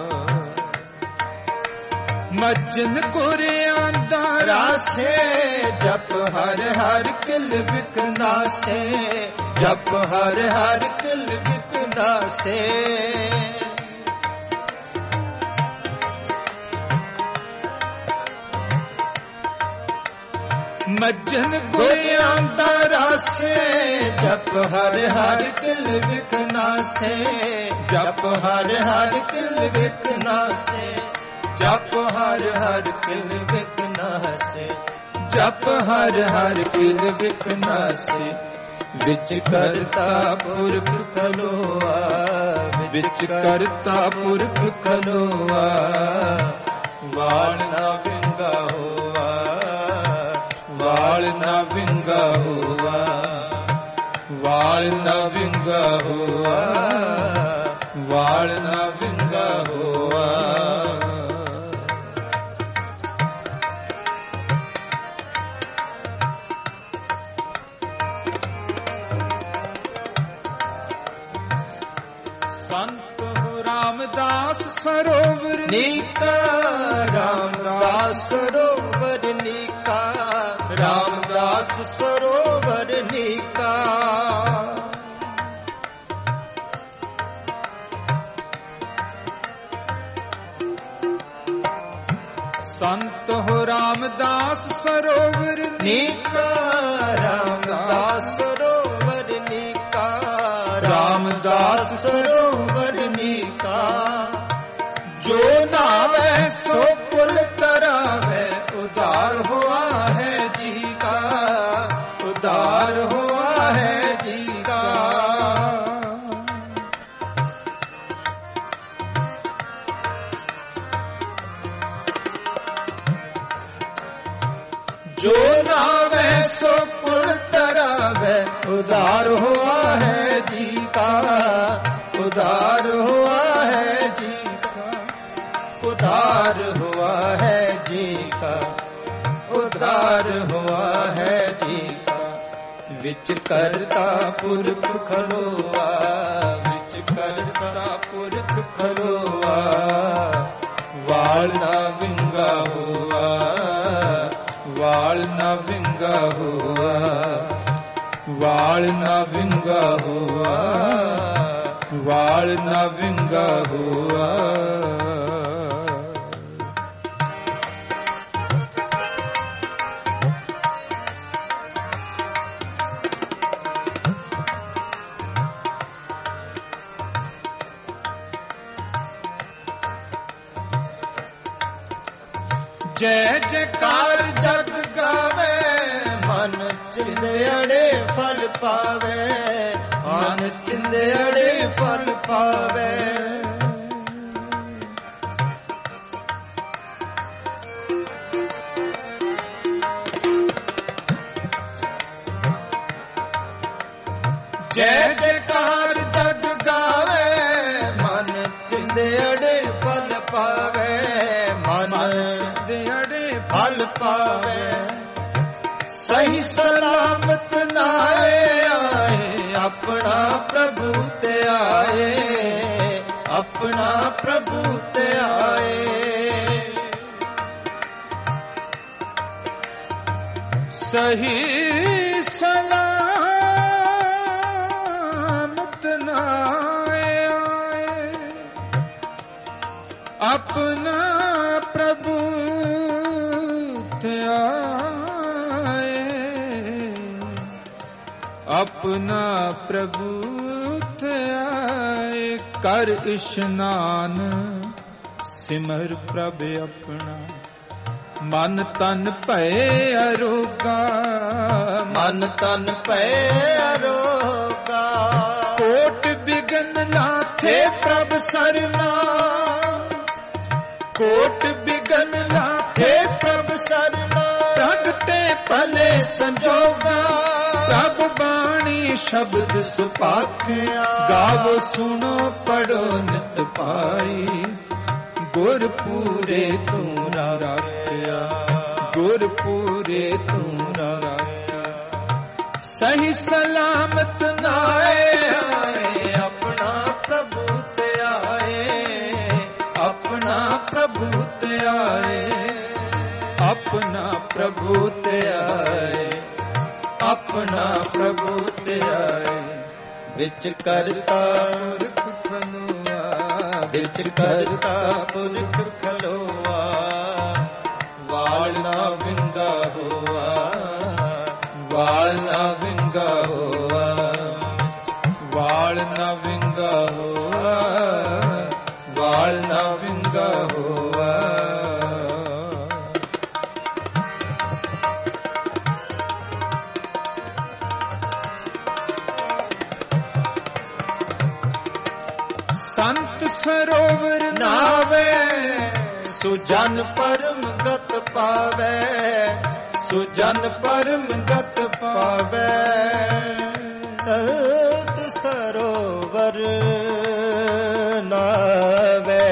Speaker 2: ਮੱਜਨ ਕੁਰਿਆਂ ਦਾ ਰਾਸੇ ਜਪ ਹਰ ਹਰ ਕਿਲ ਵਿਕਨਾਸੇ ਜਪ ਹਰ ਹਰ ਕਿਲ ਵਿਕਨਾਸੇ ਮੱਜਨ ਕੁਰਿਆਂ ਦਾ ਰਾਸੇ ਜਪ ਹਰ ਹਰ ਕਿਲ ਵਿਕਨਾਸੇ ਜਪ ਹਰ ਹਰ ਕਿਲ ਵਿਕਨਾਸੇ ਜਪ ਹਰ ਹਰ ਕਿਲ ਵਿਕਨਾਸੇ ਜਪ ਹਰ ਹਰ ਕਿਲ ਵਿਕਨਾਸੇ ਵਿੱਚ ਕਰਤਾ ਪੁਰਖ ਖਲੋਆ ਵਿੱਚ ਕਰਤਾ ਪੁਰਖ ਖਲੋਆ ਵਾਲ ਨਾ ਵਿੰਗਾ ਹੋਆ ਵਾਲ ਨਾ ਵਿੰਗਾ ਹੋਆ ਵਾਲ ਨਾ ਵਿੰਗਾ ਹੋਆ ਵਾਲ ਨਾ ਵਿੰਗਾ ਹੋਆ ਸੰਤ ਰਾਮਦਾਸ ਸਰੋਵਰ ਨੀਕਾ ਰਾਮਦਾਸ ਸਰੋਵਰ ਨੀਕਾ ਰਾਮਦਾਸ ਸਰੋਵਰ ਨੀਕਾ ਸੰਤ ਹੋ ਰਾਮਦਾਸ ਸਰੋਵਰ ਨੀਕਾ ਰਾਮਦਾਸ ਸਰੋਵਰ ਨੀਕਾ ਰਾਮਦਾਸ ਸਰੋਵਰ ਨੀਕਾ ਜੋ ਨਾਵੇ ਸੋ ਪੁਲ ਤਰਾਵੇ ਉਦਾਰ ਹੁਆ ਹੈ ਜੀ ਕਾ ਉਦਾਰ ਹੁਆ ਹੈ ਜੀ ਕਾ ਜੋ ਨਾਵੇ ਸੋ ਪੁਲ ਤਰਾਵੇ ਉਦਾਰ ਹੁਆ ਹੈ ਜੀ ਕਾ ਉਦਾਰ ਹੁਆ ਹੈ ਜੀ ਕਾ उधार हुआ है जी का उधार हुआ है जी का विच करता पुरख खलोआ विच करता पुरख खलोआ वाल ना विंगा हुआ वाल ना विंगा हुआ वाल ना विंगा हुआ वाल ना विंगा हुआ ਜੈ ਜੈਕਾਰ
Speaker 1: ਜਗ ਗਾਵੇ, ਮਨ ਚਿੰਦੜੇ ਫਲ ਪਾਵੇ, ਮਨ ਚਿੰਦੜੇ ਫਲ ਪਾਵੇ। ਜੈ ਜੈਕਾਰ ਜਗ ਗਾਵੇ, ਮਨ ਚਿੰਦੜੇ ਫਲ ਪਾਵੇ, ਮਨ
Speaker 2: ਚਿੰਦੜੇ
Speaker 1: ਫਲ ਪਾਵੇ। ਸਹੀ ਸਲਾਮਤ ਨਾਏ ਆਏ, ਆਪਣਾ ਪ੍ਰਭੂ ਤੇ ਆਏ, ਆਪਣਾ ਪ੍ਰਭੂ ਤੇ ਆਏ।
Speaker 2: ਸਹੀ ਸਲਾਮਤ ਨਾਏ ਆਏ, ਆਪਣਾ ਪ੍ਰਭੂ ਤੇ ਆਏ, ਆਪਣਾ ਪ੍ਰਭੂ ਤੇ ਆਏ। ਕਰ ਇਸ਼ਨਾਨ ਸਿਮਰ ਪ੍ਰਭ ਆਪਣਾ, ਮਨ ਤਨ ਭਏ ਅਰੋਗਾ,
Speaker 1: ਮਨ ਤਨ ਭਏ ਅਰੋਗਾ।
Speaker 2: ਕੋਟ ਬਿਗਨ ਲਾਥੇ
Speaker 1: ਪ੍ਰਭ ਸਰਨਾ,
Speaker 2: ਕੋਟ ਬਿਗਨ ਲਾਥੇ
Speaker 1: ਪ੍ਰਭ ਸਰਨਾ।
Speaker 2: ਪ੍ਰਗਟੇ ਭਲੇ ਸੰਜੋਗਾ, ਪ੍ਰਭ ਬਾਣੀ ਸ਼ਬਦ ਸੁਭਾਖਿਆ। ਗਾਵੋ ਸੁਣੋ ਪੜੋ ਨਿਤ ਪਾਈ, ਗੁਰ ਪੂਰੇ ਤੂੰ ਰਾਖਿਆ, ਗੁਰ ਪੂਰੇ ਤੂੰ ਰਾਖਿਆ। ਸਹੀ ਸਲਾਮਤ ਨਾਏ ਆਏ,
Speaker 1: ਆਪਣਾ ਪ੍ਰਭੂ ਤੇ ਆਏ, ਆਪਣਾ ਪ੍ਰਭੂ ਤੇ ਆਏ,
Speaker 2: ਆਪਣਾ ਪ੍ਰਭੂ
Speaker 1: ਤੇ ਆਏ, ਆਪਣਾ ਪ੍ਰਭੂ ਤੇ ਆਏ। ਵਿੱਚ ਕਰਤਾ
Speaker 2: ਪੁਰਖ ਖਲੋਆ,
Speaker 1: ਵਿੱਚ ਕਰਤਾ ਪੁਰਖ ਖਲੋਆ, ਵਾਲ ਨਾ ਵਿੰਗਾ ਹੋਆ, ਵਾਲ ਨਾ ਵਿੰਗਾ ਹੋਆ,
Speaker 2: ਵਾਲ ਨਾ ਵਿੰਗਾ ਹੋਆ,
Speaker 1: ਵਾਲ ਨਾ ਵਿੰਗਾ ਹੋਆ।
Speaker 2: ਸੰਤ ਸਰੋਵਰ
Speaker 1: ਨਾਵੇ, ਸੁਜਨ ਪਰਮ ਗਤ ਪਾਵੇ, ਸੁਜਨ ਪਰਮ ਗਤ ਪਾਵੇ। ਸੰਤ ਸਰੋਵਰ ਨਾਵੇ,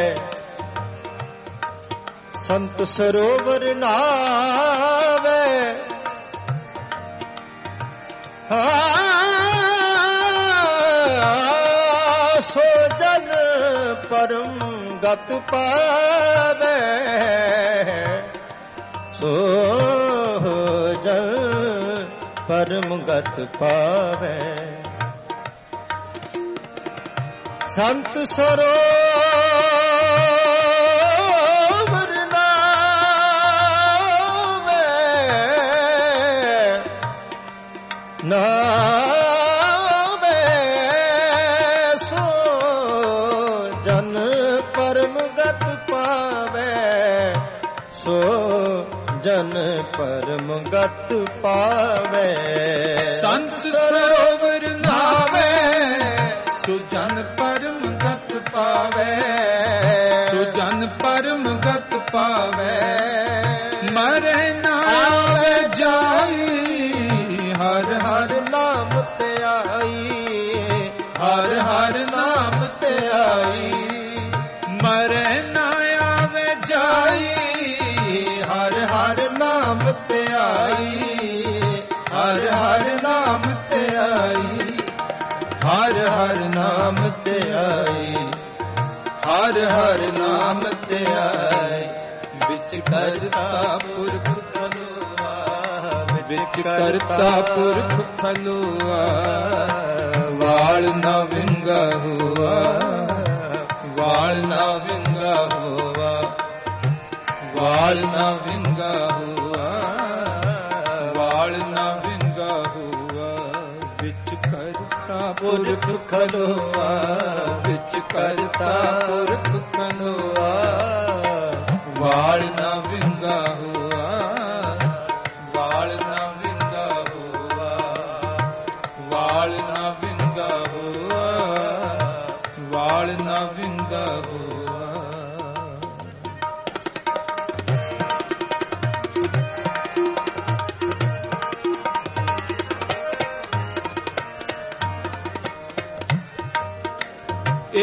Speaker 1: ਸੰਤ ਸਰੋਵਰ ਨਾਵੇ। ਸੋ ਜਨ ਪਰਮ ਗਤ ਪਾਵੇ, ਸੋ ਜਨ ਪਰਮ ਗਤ ਪਾਵੇ। ਸੰਤ ਸਰੋਵਰ ਨਾਵੇ, ਸੋ ਜਨ ਪਰਮ ਗਤ ਪਾਵੇ, ਸੋ ਜਨ ਪਰਮ ਗਤ ਪਾਵੇ।
Speaker 2: ਸੰਤ ਸਰੋਵਰ ਨਾਵੇ, ਸੁਜਨ ਪਰਮ ਗਤ ਪਾਵੇ, ਸੁਜਨ ਪਰਮ ਗਤ ਪਾਵੇ। ਮਰੇ ਨਾ ਆਵੇ ਜਾਈ, ਹਰ ਹਰ
Speaker 1: ਨਾਮ ਤੇ ਆਈ,
Speaker 2: ਹਰ ਹਰ ਨਾਮ ਤੇ ਆਈ। ਮਰੇ ਨਾ ਆਵੇ ਜਾਈ,
Speaker 1: ਹਰ ਹਰ ਨਾਮ ਤੇ ਆਈ, ਹਰ ਹਰ ਨਾਮ ਤੇ ਆਈ, ਹਰ ਹਰ ਨਾਮ ਤੇ ਆਈ, ਹਰ ਹਰ ਨਾਮ ਤੇ ਆਈ। ਵਿੱਚ ਕਰਤਾ ਪੁਰਖ ਖਲੋਆ, ਵਿੱਚ ਕਰਤਾ ਪੁਰਖ
Speaker 2: ਖਲੋਆ, ਵਾਲ ਨਾ ਵਿੰਗਾ ਹੋਆ,
Speaker 1: ਵਾਲ ਨਾ ਵਿੰਗਾ ਹੋਆ, ਵਾਲ ਨਾ ਵਿੰਗਾ ਹੋਆ,
Speaker 2: ਵਾਲ ਨਾ ਵਿੰਗਾ ਹੋਆ। ਵਿੱਚ ਕਰਤਾ
Speaker 1: ਪੁਰਖ ਖਲੋਆ, ਵਿੱਚ ਕਰਤਾ ਪੁਰਖ ਖਲੋਆ,
Speaker 2: ਵਾਲ ਨਾ ਵਿੰਗਾ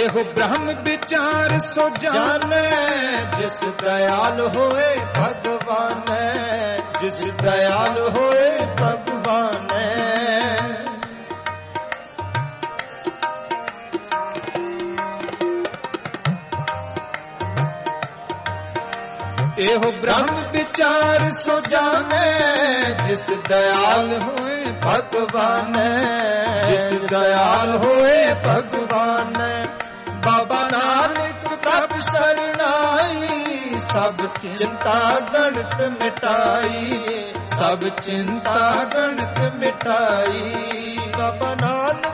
Speaker 2: ਇਹੋ ਬ੍ਰਹਮ ਵਿਚਾਰ ਸੋ
Speaker 1: ਜਾਣੈ ਜਿਸ ਦਇਆਲ ਹੋਏ ਭਗਵਾਨ, ਜਿਸ ਦਇਆਲ ਹੋਏ ਭਗਵਾਨ।
Speaker 2: ਇਹੋ ਬ੍ਰਹਮ ਵਿਚਾਰ ਸੋ ਜਾਣੈ
Speaker 1: ਜਿਸ ਦਇਆਲ ਹੋਏ ਭਗਵਾਨ, ਜਿਸ ਦਇਆਲ ਹੋਏ ਭਗਵਾਨ। ਬਾਬਾ ਨਾਨਕ ਪ੍ਰਭ ਸਰਣਾਈ, ਸਭ ਚਿੰਤਾ ਗਣਤ ਮਿਟਾਈ, ਸਭ ਚਿੰਤਾ ਗਣਤ ਮਿਟਾਈ। ਬਾਬਾ ਨਾਨਕ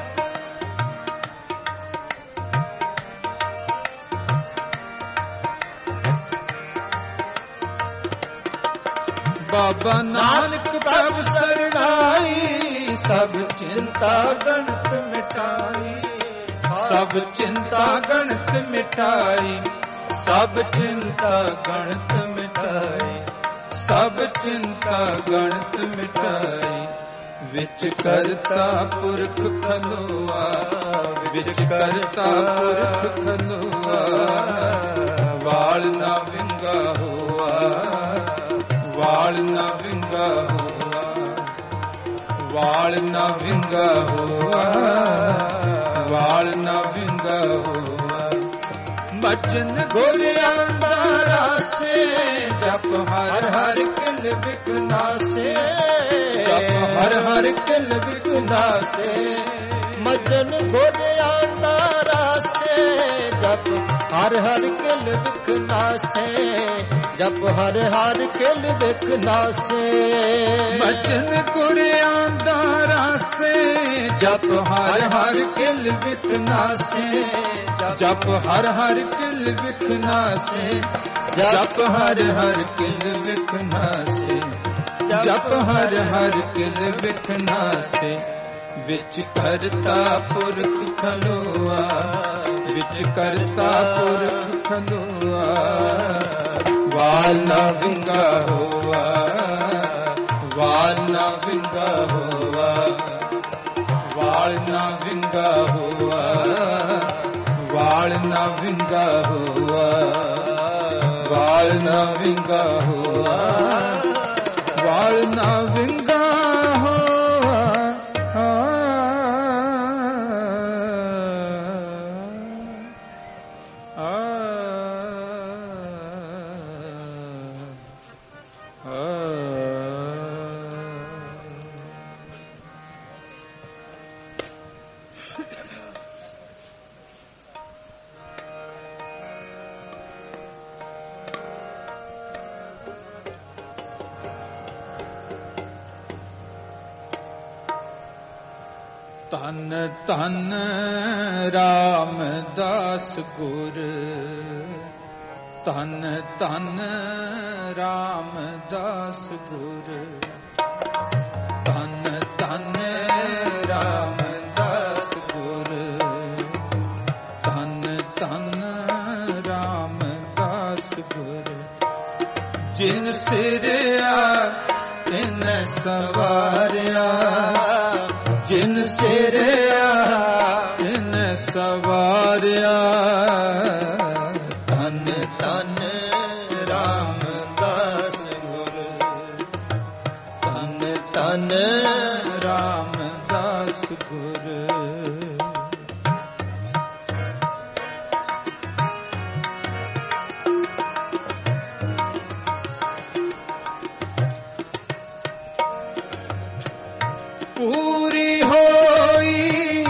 Speaker 2: ਬਾਬਾ ਨਾਨਕ ਪ੍ਰਭ
Speaker 1: ਸਰਣਾਈ, ਸਭ ਚਿੰਤਾ ਗਣਤ ਮਿਟਾਈ, ਸਭ ਚਿੰਤਾ ਗਣਤ ਮਿਟਾਈ, ਸਭ ਚਿੰਤਾ ਗਣਤ ਮਿਟਾਈ, ਸਭ ਚਿੰਤਾ ਗਣਤ ਮਿਟਾਈ। ਵਿਚ ਕਰਤਾ ਪੁਰਖ ਖਲੋਆ, ਵਿਚ ਕਰਤਾ ਪੁਰਖ ਖਲੋਆ, ਵਾਲ ਨਾ ਵਿੰਗਾ ਹੋਆ, ਵਾਲ ਨਾ ਵਿੰਗਾ ਹੋਆ, ਵਾਲ ਨਾ ਵਿੰਗਾ ਹੋਆ, ਵਾਲ ਨਾ ਵਿੰਗਾ ਹੋਆ। ਬਚਨ ਗੁਰਿਆਂ ਦਾ ਰਾਸੇ, ਜਪ ਹਰ ਹਰ ਕਿਲ ਵਿਕਨਾਸੇ, ਜਪ ਹਰ ਹਰ ਕਿਲ ਵਿਕਨਾਸੇ। ਮਜਨ ਗੁਰਿਆਂ ਦਾ ਰਾਸੇ, ਜਪ ਹਰ ਹਰ ਕਿਲ ਵਿਕਨਾਸੇ, ਜਪ ਹਰ ਹਰ ਕਿਲ ਵਿਕਨਾਸੇ।
Speaker 2: ਬਚਨ ਗੁਰਿਆਂ ਦਾ ਰਾਸੇ,
Speaker 1: ਜਪ ਹਰ ਹਰ ਕਿਲ ਵਿਕਨਾਸੇ,
Speaker 2: ਜਪ ਹਰ ਹਰ ਕਿਲ ਵਿਕਨਾਸੇ,
Speaker 1: ਜਪ ਹਰ ਹਰ ਕਿਲ ਵਿਕਨਾਸੇ, ਜਪ ਹਰ ਹਰ ਕਿਲ ਵਿਕਨਾਸੇ। ਵਿਚ ਕਰਤਾ ਪੁਰਖ ਖਲੋਆ, ਵਿਚ ਕਰਤਾ ਪੁਰਖ ਖਲੋਆ, ਵਾਲ ਨਾ ਵਿੰਗਾ ਹੋਆ, ਵਾਲ ਨਾ ਵਿੰਗਾ ਹੋਆ, ਵਾਲ ਨਾ ਵਿੰਗਾ ਹੋਆ, ਵਾਲ ਨਾ ਵਿੰਗਾ ਹੋਆ, ਵਾਲ ਨਾ ਵਿੰਗਾ ਹੋਆ,
Speaker 2: ਵਾਲ ਨਾ ਵਿੰਗਾ ਧੰਨ ਧੰਨ ਰਾਮਦਾਸ ਗੁਰ, ਧੰਨ ਧੰਨ ਰਾਮਦਾਸ ਗੁਰ, ਧੰਨ ਧੰਨ ਰਾਮਦਾਸ ਗੁਰ, ਧੰਨ ਧੰਨ ਰਾਮਦਾਸ ਗੁਰ।
Speaker 1: ਜਿਨ ਸਿਰਿਆ ਤਿਨ ਸਵਾਰਿਆ, ਜਿਨ ਸਿਰਿਆ ਤਿਨ ਸਵਾਰਿਆ। ਧੰਨ ਧੰਨ ਰਾਮਦਾਸ ਗੁਰ, ਧੰਨ ਧੰਨ ਰਾਮਦਾਸ ਗੁਰ। ਪੂਰੀ ਹੋਈ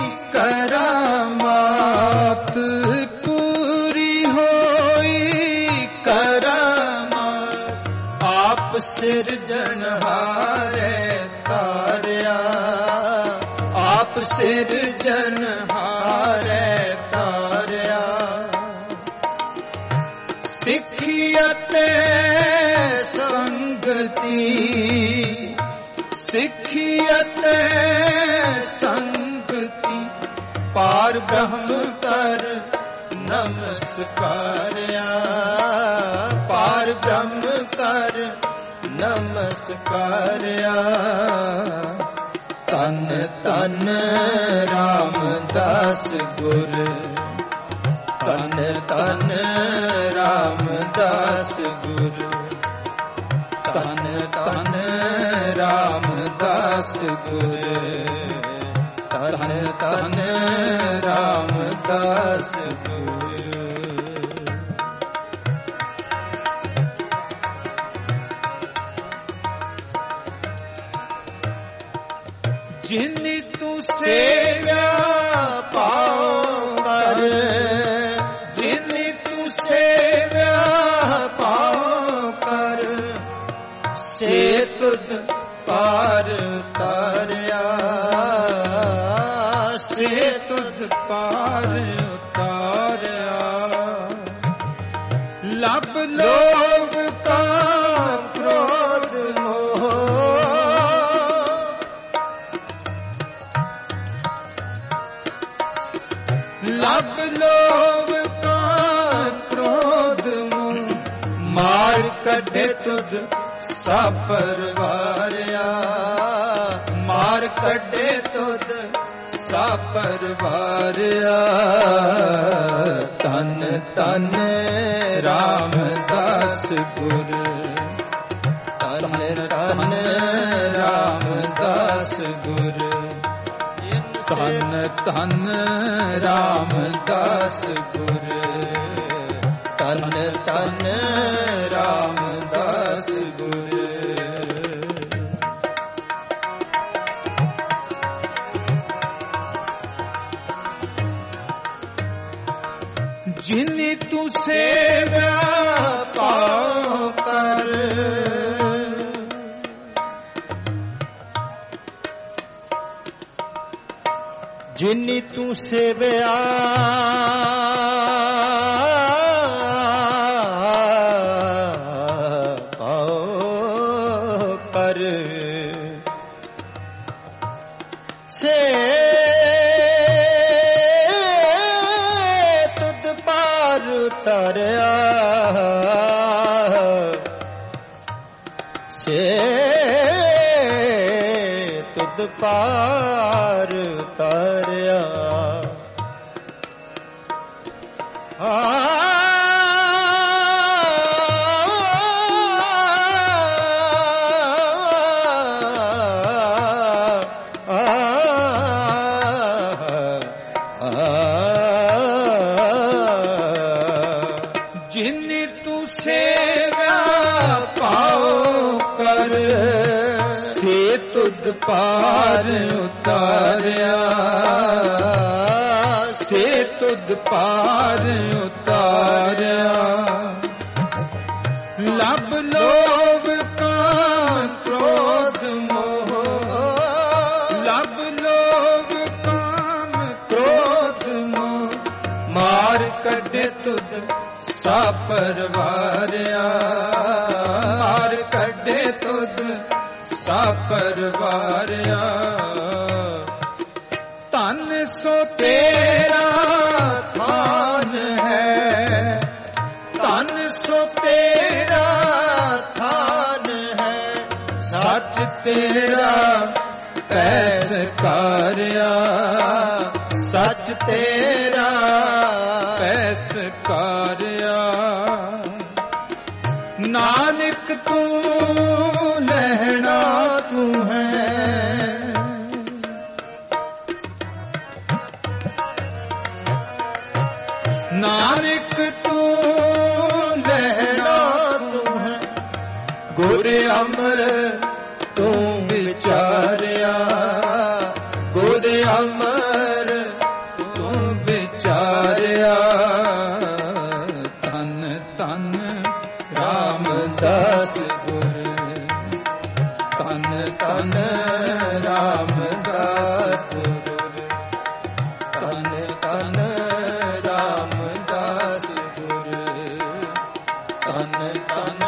Speaker 1: ਕਰਾਮਾਤ, ਪੂਰੀ ਹੋਈ ਕਰਾਮਾਤ। ਆਪ ਸਿਰਜਣਹਾਰੇ ਤਾਰਿਆ, ਆਪ ਸਿਰਜਣਹਾਰੇ ਤਾਰਿਆ। ਸਿੱਖੀ ਅਤੇ ਸੰਗਤੀ, ਸਿੱਖੀ ਅਤੇ ਸੰਗਤੀ। ਪਾਰ ਬ੍ਰਹਮ ਕਰ ਨਮਸਕਾਰਿਆ, ਪਾਰ ਬ੍ਰਹਮ ਕਰ ਨਮਸਕਾਰਿਆ। ਧੰਨ ਧੰਨ ਰਾਮਦਾਸ ਗੁਰ, ਧਨ ਰਾਮਦਾਸ ਗੁਰੂ, ਧਨ ਧਨ ਰਾਮਦਾਸ ਗੁਰੂ, ਧਨ ਧਨ ਰਾਮਦਾਸ ਗੁਰੂ।
Speaker 2: ਜਿਨਿ ਤੂੰ ਸੇਵਿਆ ਪਾਉ ਕਰ,
Speaker 1: ਜਿਨਿ ਤੂੰ ਸੇਵਿਆ ਪਾਉ ਕਰ, ਸੇ ਤੁਧ ਪਾਰ ਤਾਰਿਆ, ਸੇ ਤੁਧ
Speaker 2: ਪਾਰ ਉਤਾਰਿਆ। ਲੱਭ ਲੋਭ ਕਾ
Speaker 1: ਕ੍ਰੋਧ ਮੋਹ,
Speaker 2: ਲੱਭ ਲੋਭ ਕਾ ਕ੍ਰੋਧ ਮੋਹ,
Speaker 1: ਮਾਰ ਕੱਢੇ ਤੁਧ ਸਭ ਪਰਵਾਰਿਆ, ਮਾਰ ਕੱਢੇ ਤੁਧ ਸਭ ਪਰਵਾਰਿਆ। ਧਨ ਧਨ ਰਾਮਦਾਸ ਗੁਰ, ਧਨ ਧਨ ਰਾਮਦਾਸ ਗੁਰ,
Speaker 2: ਧਨ ਧਨ
Speaker 1: ਰਾਮਦਾਸ ਗੁਰ, ਧਨ ਧਨ ਰਾਮਦਾਸ ਗੁਰ।
Speaker 2: ਜਿਨਿ ਤੂੰ ਸੇਵਿਆ
Speaker 1: ਪਾਉ ਕਰ, ਜਿਨਿ ਤੂੰ ਸੇਵਿਆ ਪਾਉ ਕਰ, ਸੇ ਤੁਧ ਪਾਰ ਉਤਾਰਿਆ, ਸੇ ਤੁਧ ਪਾਰ ਉਤਾਰਿਆ।
Speaker 2: ਜਿਨਿ ਤੂੰ ਸੇਵਿਆ ਪਾਉ ਕਰ,
Speaker 1: ਸੇ ਤੁਧ ਪਾਰ ਉਤਾਰਿਆ,
Speaker 2: ਸੇ ਤੁਧ ਪਾਰ ਉਤਾਰਿਆ। ਲੱਭ ਲੋਭ ਕਾ ਕ੍ਰੋਧ ਮੋਹ, ਲੱਭ ਲੋਭ ਕਾਮ
Speaker 1: ਕ੍ਰੋਧ ਮੋਹ, ਮਾਰ ਕੱਢੇ ਤੁਧ ਸਭ ਪਰਵਾਰਿਆ, ਮਾਰ ਕੱਢੇ ਤੁਧ ਸਭ ਪਰਵਾਰਿਆ।
Speaker 2: ਧਨ ਸੋ ਤੇਰਾ
Speaker 1: ਥਾਨ ਹੈ, ਧਨ ਸੋ ਤੇਰਾ ਥਾਨ ਹੈ, ਸੱਚ ਤੇਰਾ ਪੈਸ ਕਾਰਿਆ, ਸੱਚ ਤੇਰਾ
Speaker 2: ਪੈਸ ਕਾਰਿਆ। ਨਾਨਕ ਤੂੰ
Speaker 1: ਲਹਿਣਾ ਤੂੰ ਹੈ,
Speaker 2: ਨਾਨਕ ਤੂੰ
Speaker 1: ਲਹਿਣਾ ਤੂੰ ਹੈ, ਗੁਰ ਅਮਰ ਤੂੰ ਵਿਚਾਰਿਆ, ਗੁਰ ਅਮਰ ਤੂੰ ਵਿਚਾਰਿਆ।
Speaker 2: ਧਨ ਧਨ
Speaker 1: ਰਾਮਦਾਸ ਗੁਰ, ਧਨ ਧਨ ਰਾਮਦਾਸ ਗੁਰ, ਧਨ ਧਨ ਰਾਮਦਾਸ ਗੁਰ, ਧਨ ਧਨ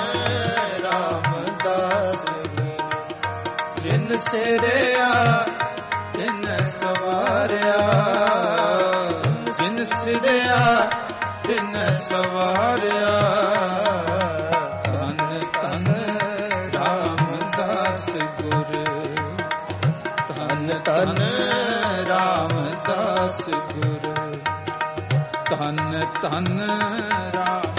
Speaker 1: ਰਾਮਦਾਸ ਗੁਰ। ਜਿਨ ਸਿਰਿਆ ਤਿਨ ਸਵਾਰਿਆ, ਜਿਨ ਸਿਰਿਆ ਤਿਨ ਸਵਾਰਿਆ। ਧਨ ਧਨ ਰਾਮਦਾਸ ਗੁਰ, ਧਨ ਧਨ ਰਾਮਦਾਸ ਗੁਰ,
Speaker 2: ਧਨ ਧਨ ਰਾਮ,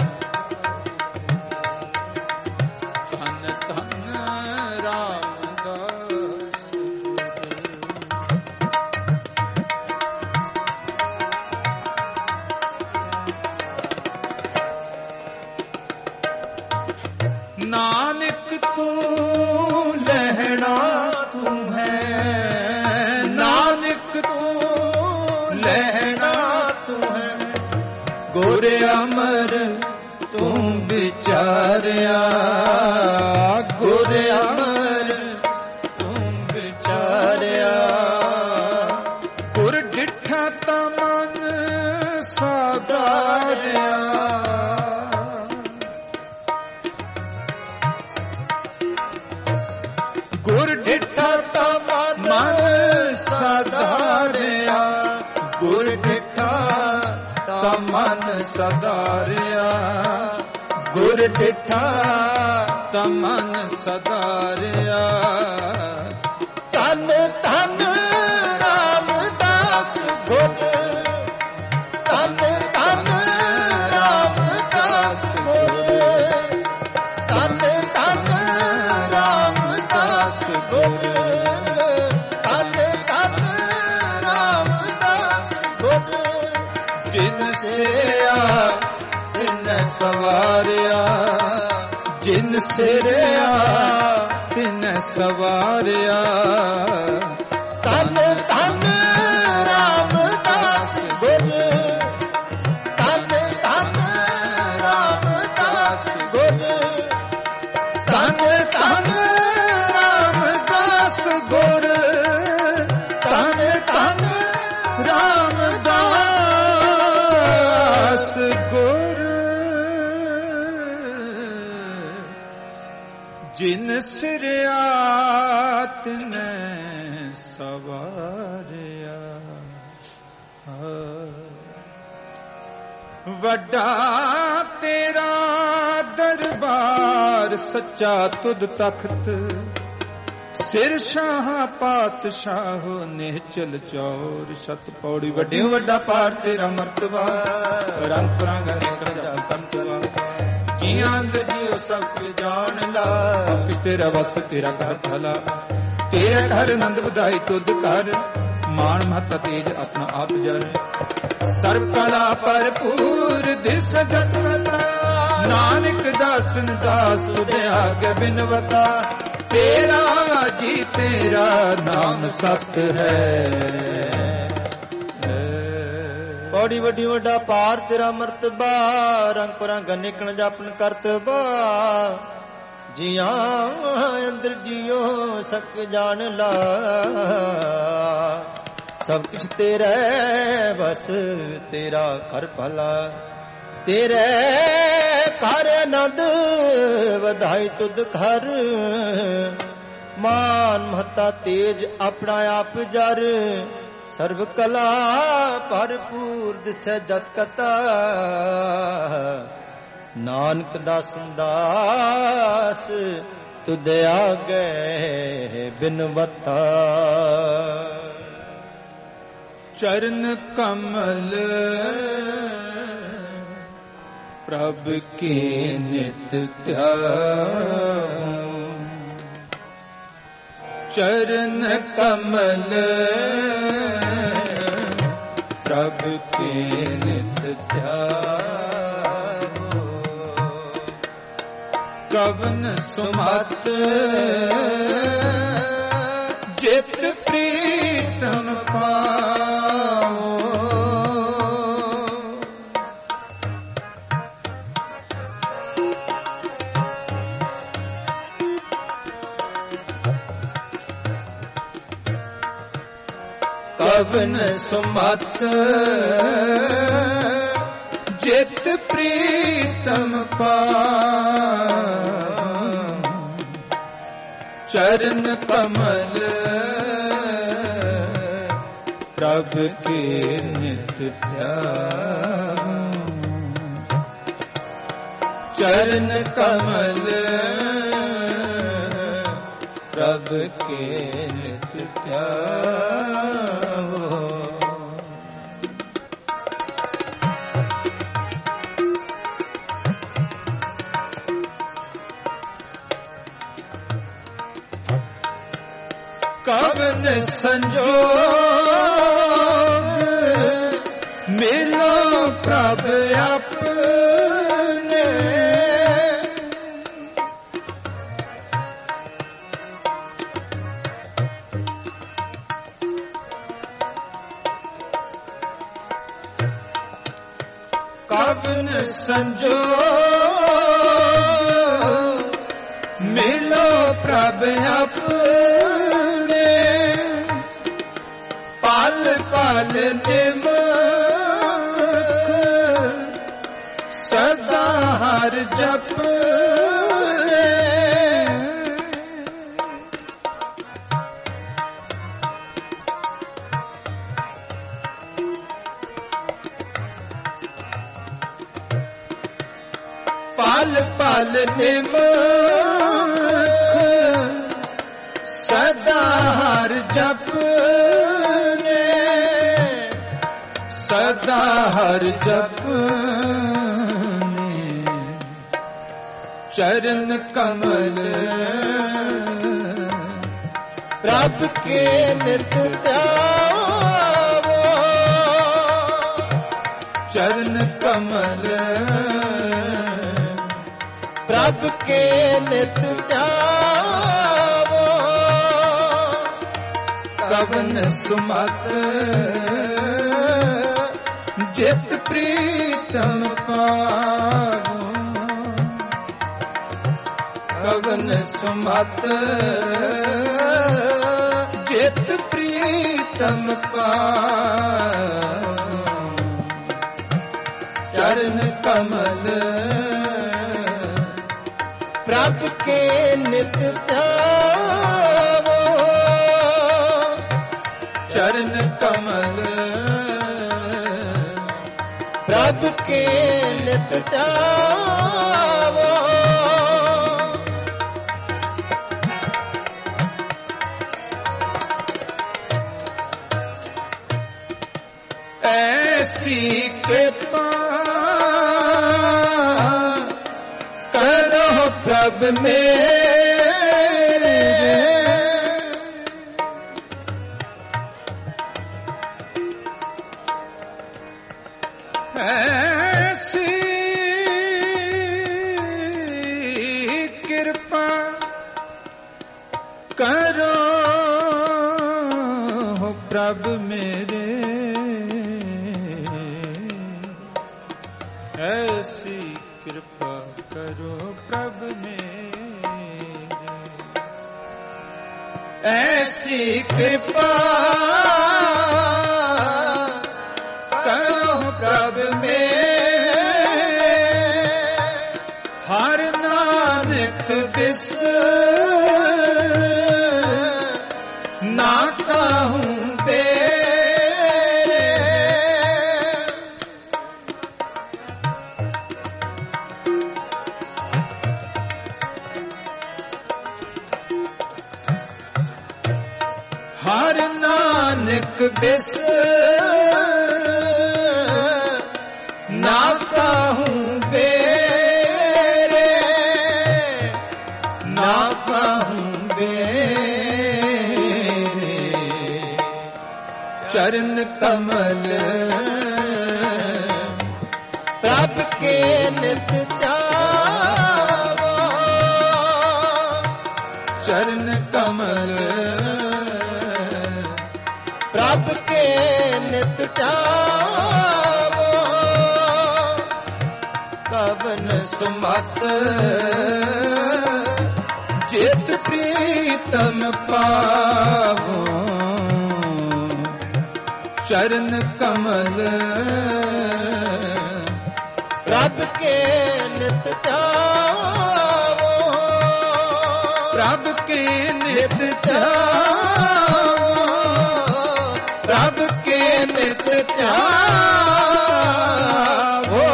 Speaker 2: ਧਨ ਧਨ ਰਾਮਦਾਸ। ਨਾਨਕ ਤੂੰ ਲਹਿਣਾ ਤੂੰ ਹੈ, ਨਾਨਕ ਤੂੰ ਲਹਿਣਾ ਤੂੰ ਹੈ, ਗੁਰ ਅਮਰ ਤੂੰ ਵਿਚਾਰਿਆ, ਗੁਰ ਅਮਰ ਤੂੰ ਵਿਚਾਰਿਆ। ਗੁਰ ਡਿਠਾ ਤਾਂ ਮਨ ਸਾਧਾਰਿਆ, ਗੁਰ ਡਿਠਾ ਤਾਂ ਮਨ ਸਾਧਾਰਿਆ, ਗੁਰ ਡਿਠਾ ਤਾਂ ਮਨ ਸਾਧਾਰਿਆ, ਗੁਰ ਡਿਠਾ ਤਾਂ ਮਨ ਸਾਧਾਰਿਆ। ਧੰਨ ਧੰਨ ਰਾਮਦਾਸ ਗੁਰ, ਧੰਨ ਧੰਨ ਰਾਮਦਾਸ ਗੁਰ, ਧੰਨ ਧੰਨ ਰਾਮਦਾਸ ਗੁਰ, ਧੰਨ ਧੰਨ ਰਾਮਦਾਸ ਗੁਰ। ਜਿਨ ਸਿਰਿਆ ਤਿਨ ਸਵਾਰਿਆ, ਜਿਨ ਸਿਰਿਆ ਤਿਨ ਸਵਾਰਿਆ। ਧੰਨ ਧੰਨ ਰਾਮਦਾਸ ਗੁਰ, ਧੰਨ ਧੰਨ ਰਾਮਦਾਸ ਗੁਰ, ਧੰਨ ਧੰਨ ਰਾਮਦਾਸ ਗੁਰ, ਧੰਨ ਧੰਨ ਰਾਮਦਾਸ ਗੁਰ। ਜਿਨ ਸਿਰਿਆ ਤਿਨੈ ਸਵਾਰਿਆ, ਵੱਡਾ ਤੇਰਾ ਦਰਬਾਰ ਸੱਚਾ ਤੁਧ ਤਖਤ, ਸਿਰ ਸ਼ਾਹ ਪਾਤਸ਼ਾਹੋ ਨਿਹਚਲ ਚੌਰ ਸਤ ਪੌੜੀ। ਵੱਡਿਓ ਵੱਡਾ ਪਾਰ ਤੇਰਾ ਮਰਤਬਾ, ਰੰਗ ਰੰਗ ਅਨੇਕ ਕੰਤਵਾ। ਜੀਆਂ ਦੇ ਜੀਓ ਸਭ ਜਾਣ ਲਾ, ਤੇਰਾ ਵਸ ਤੇਰਾ ਘਰ ਭਲਾ, ਤੇਰਾ ਘਰ ਨੰਦ ਵਧਾਈ ਤੁਧ ਘਰ, ਮਾਨ ਮਹਤਾ ਤੇਜ ਆਪਣਾ ਆਪ ਜਰ। ਸਰਬ ਕਲਾ ਭਰਪੂਰ ਦਿਸ ਜਗਤ, ਨਾਨਕ ਦਾਸਨ ਦਾਸ ਤੁਧ ਆਗੇ ਬਿਨਵਤਾ। ਤੇਰਾ ਜੀ ਤੇਰਾ ਨਾਮ ਸਤ ਹੈ। ਪੌੜੀ ਵੱਡੀ ਵੱਡਾ ਪਾਰ ਤੇਰਾ ਮਰਤਬਾ, ਰੰਗ ਪਰੰਗ ਨਿਕਣ ਜਾਪਨ ਕਰਤਬਾ। ਜੀਆਂ ਅੰਦਰ ਜੀਓ ਸਕ ਜਾਣ ਲਾ, ਸਭ ਕੁਛ ਤੇਰਾ ਬਸ ਤੇਰਾ ਘਰ ਭਲਾ। ਤੇਰੇ ਘਰ ਆਨੰਦ ਵਧਾਈ ਤੁਧ ਘਰ, ਮਾਨ ਮਹਤਾ ਤੇਜ ਆਪਣਾ ਆਪ ਜਰ। ਸਰਬ ਕਲਾ ਭਰਪੂਰ ਦਿਸੈ ਜਤ ਕਤਾ, ਨਾਨਕ ਦਾਸਨ ਦਾਸ ਤੁਧ ਆਗੇ ਬਿਨਵਤਾ। ਚਰਨ ਕਮਲ ਪ੍ਰਭ ਕੀ ਨਿਤ ਧਿਆਨ, ਚਰਨ ਕਮਲ ਪ੍ਰਭ ਕੀ ਨਿਤ ਧਿਆਨ। ਕਵਨ ਸੁਮਤ ਜਿਤ ਪ੍ਰੀਤਮ ਪਾਓ, ਕਵਨ ਸੁਮਤ ਜਿਤ ਪ੍ਰੀਤਮ ਪਾਉ। ਚਰਨ ਕਮਲ ਪ੍ਰਭ ਕੇ ਨਿਤ ਧਿਆਨ। ਚਰਨ ਕਮਲ ਪ੍ਰਭ ਕੇ ਨਿਤ ਧਿਆਨ। कवन संजोग मिलो प्रभ अपने, कवन संजोग मिलो प्रभ अपने, पल पल निमख सदा हर जप, पल पल निमख सदा हर जपने, सदा हर जपने, चरण कमल प्रभ के नित ध्यावो, चरण कमल प्रभ के नित ध्यावो, कवन सुमत जित प्रीतम पावो, कवन सुमत जित प्रीतम पावो, चरण कमल प्रभ के नित ध्यावो, चरण कमल प्रभ के नित ध्यावो, ऐसी कृपा करो प्रभ मेरे, ऐसी कृपा करो प्रभ मेरे, ऐसी कृपा करो प्रभ मेरे, ऐसी कृपा करो प्रभ मेरे, हर नानक बिसर ना कहूँ बेरे, हर नानक बिसर ना कहूँ बेरे, ना कहूँ बेरे, चरण कमल प्रभ के नित ध्यावो, चरण कमल प्रभ के नित ध्यावो, कवन सुमत जित प्रीतम पावो, चरण कमल प्रभ के नित ध्यावो, प्रभ के नित ध्यावो, प्रभ के नित ध्यावो,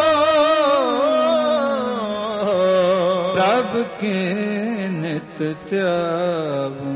Speaker 2: प्रभ के नित ध्यावो।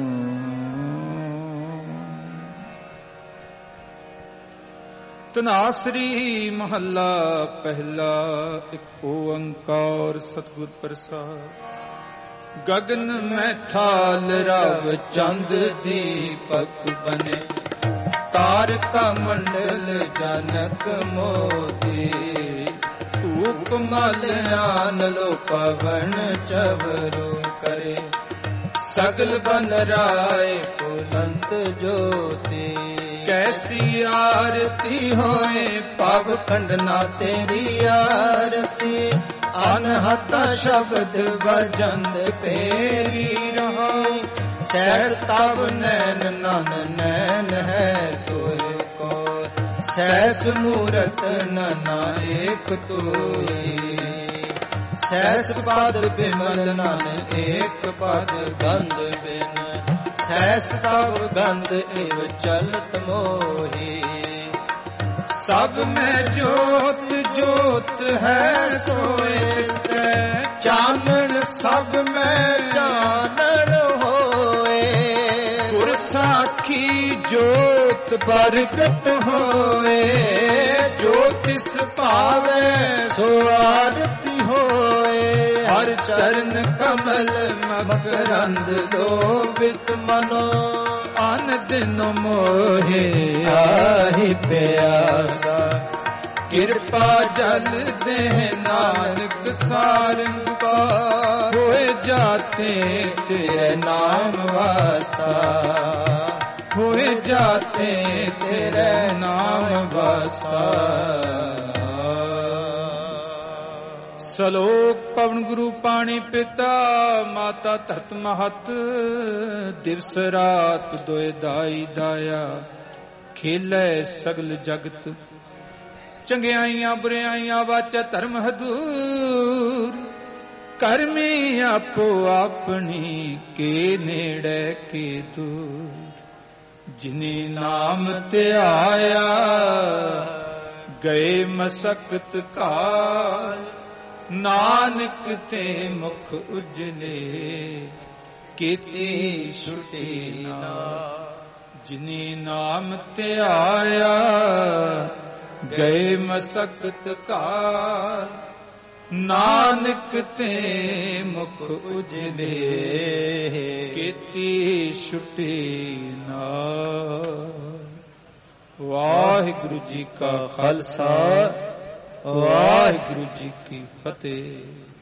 Speaker 2: तनासरी महला पहला। एक ओंकार सतगुर प्रसाद। ਗगन में थाल रव चंद दीपक बने, तारका मंडल जनक मोती, धूप मल्यान लो पवन चवरो करे, सगल बन राय बुलंद ज्योति। कैसी आरती होए पव खंडना तेरी आरती, अनहता शब्द वजंद पेरी रहो, सहस तब नैन नन नैन है तुझको, सहस मूरत नना एक तुई, सहस पद बिमल नन एक पद गंध बिन, सहस तब गंध एव चलत मोही। सब में ज्योत ज्योत है सोए, चानन सब में चानन होए, गुर साखी ज्योत बरकत होए, ज्योतिष पावे सो आरती होए, हर चरण कमल मकरंद लोभित मनो, अन दिन मोहे आहि प्यासा, कृपा जल दे नानक सारंगा, होए जाते तेरे नाम वासा, होए जाते तेरे नाम वासा। सलोक पवन गुरु पाणी पिता, माता धरत महत, दिवस रात दोए दाई दाया, खेलै सगल जगत, चंगियाइयां बुरियाइयां वाचा धर्म हदूर, करमी आपो अपनी के नेड़े के दूर, जिने नाम ते आया गए मसकत काल, नानक ते मुख उजले कीती छुटी नाल, जिने नाम ते आया गए मसकत काल, नानक ते मुख उजले कीती छुटी नाल। वाहिगुरु जी का खालसा, वाहिगुरु जी की फतेह।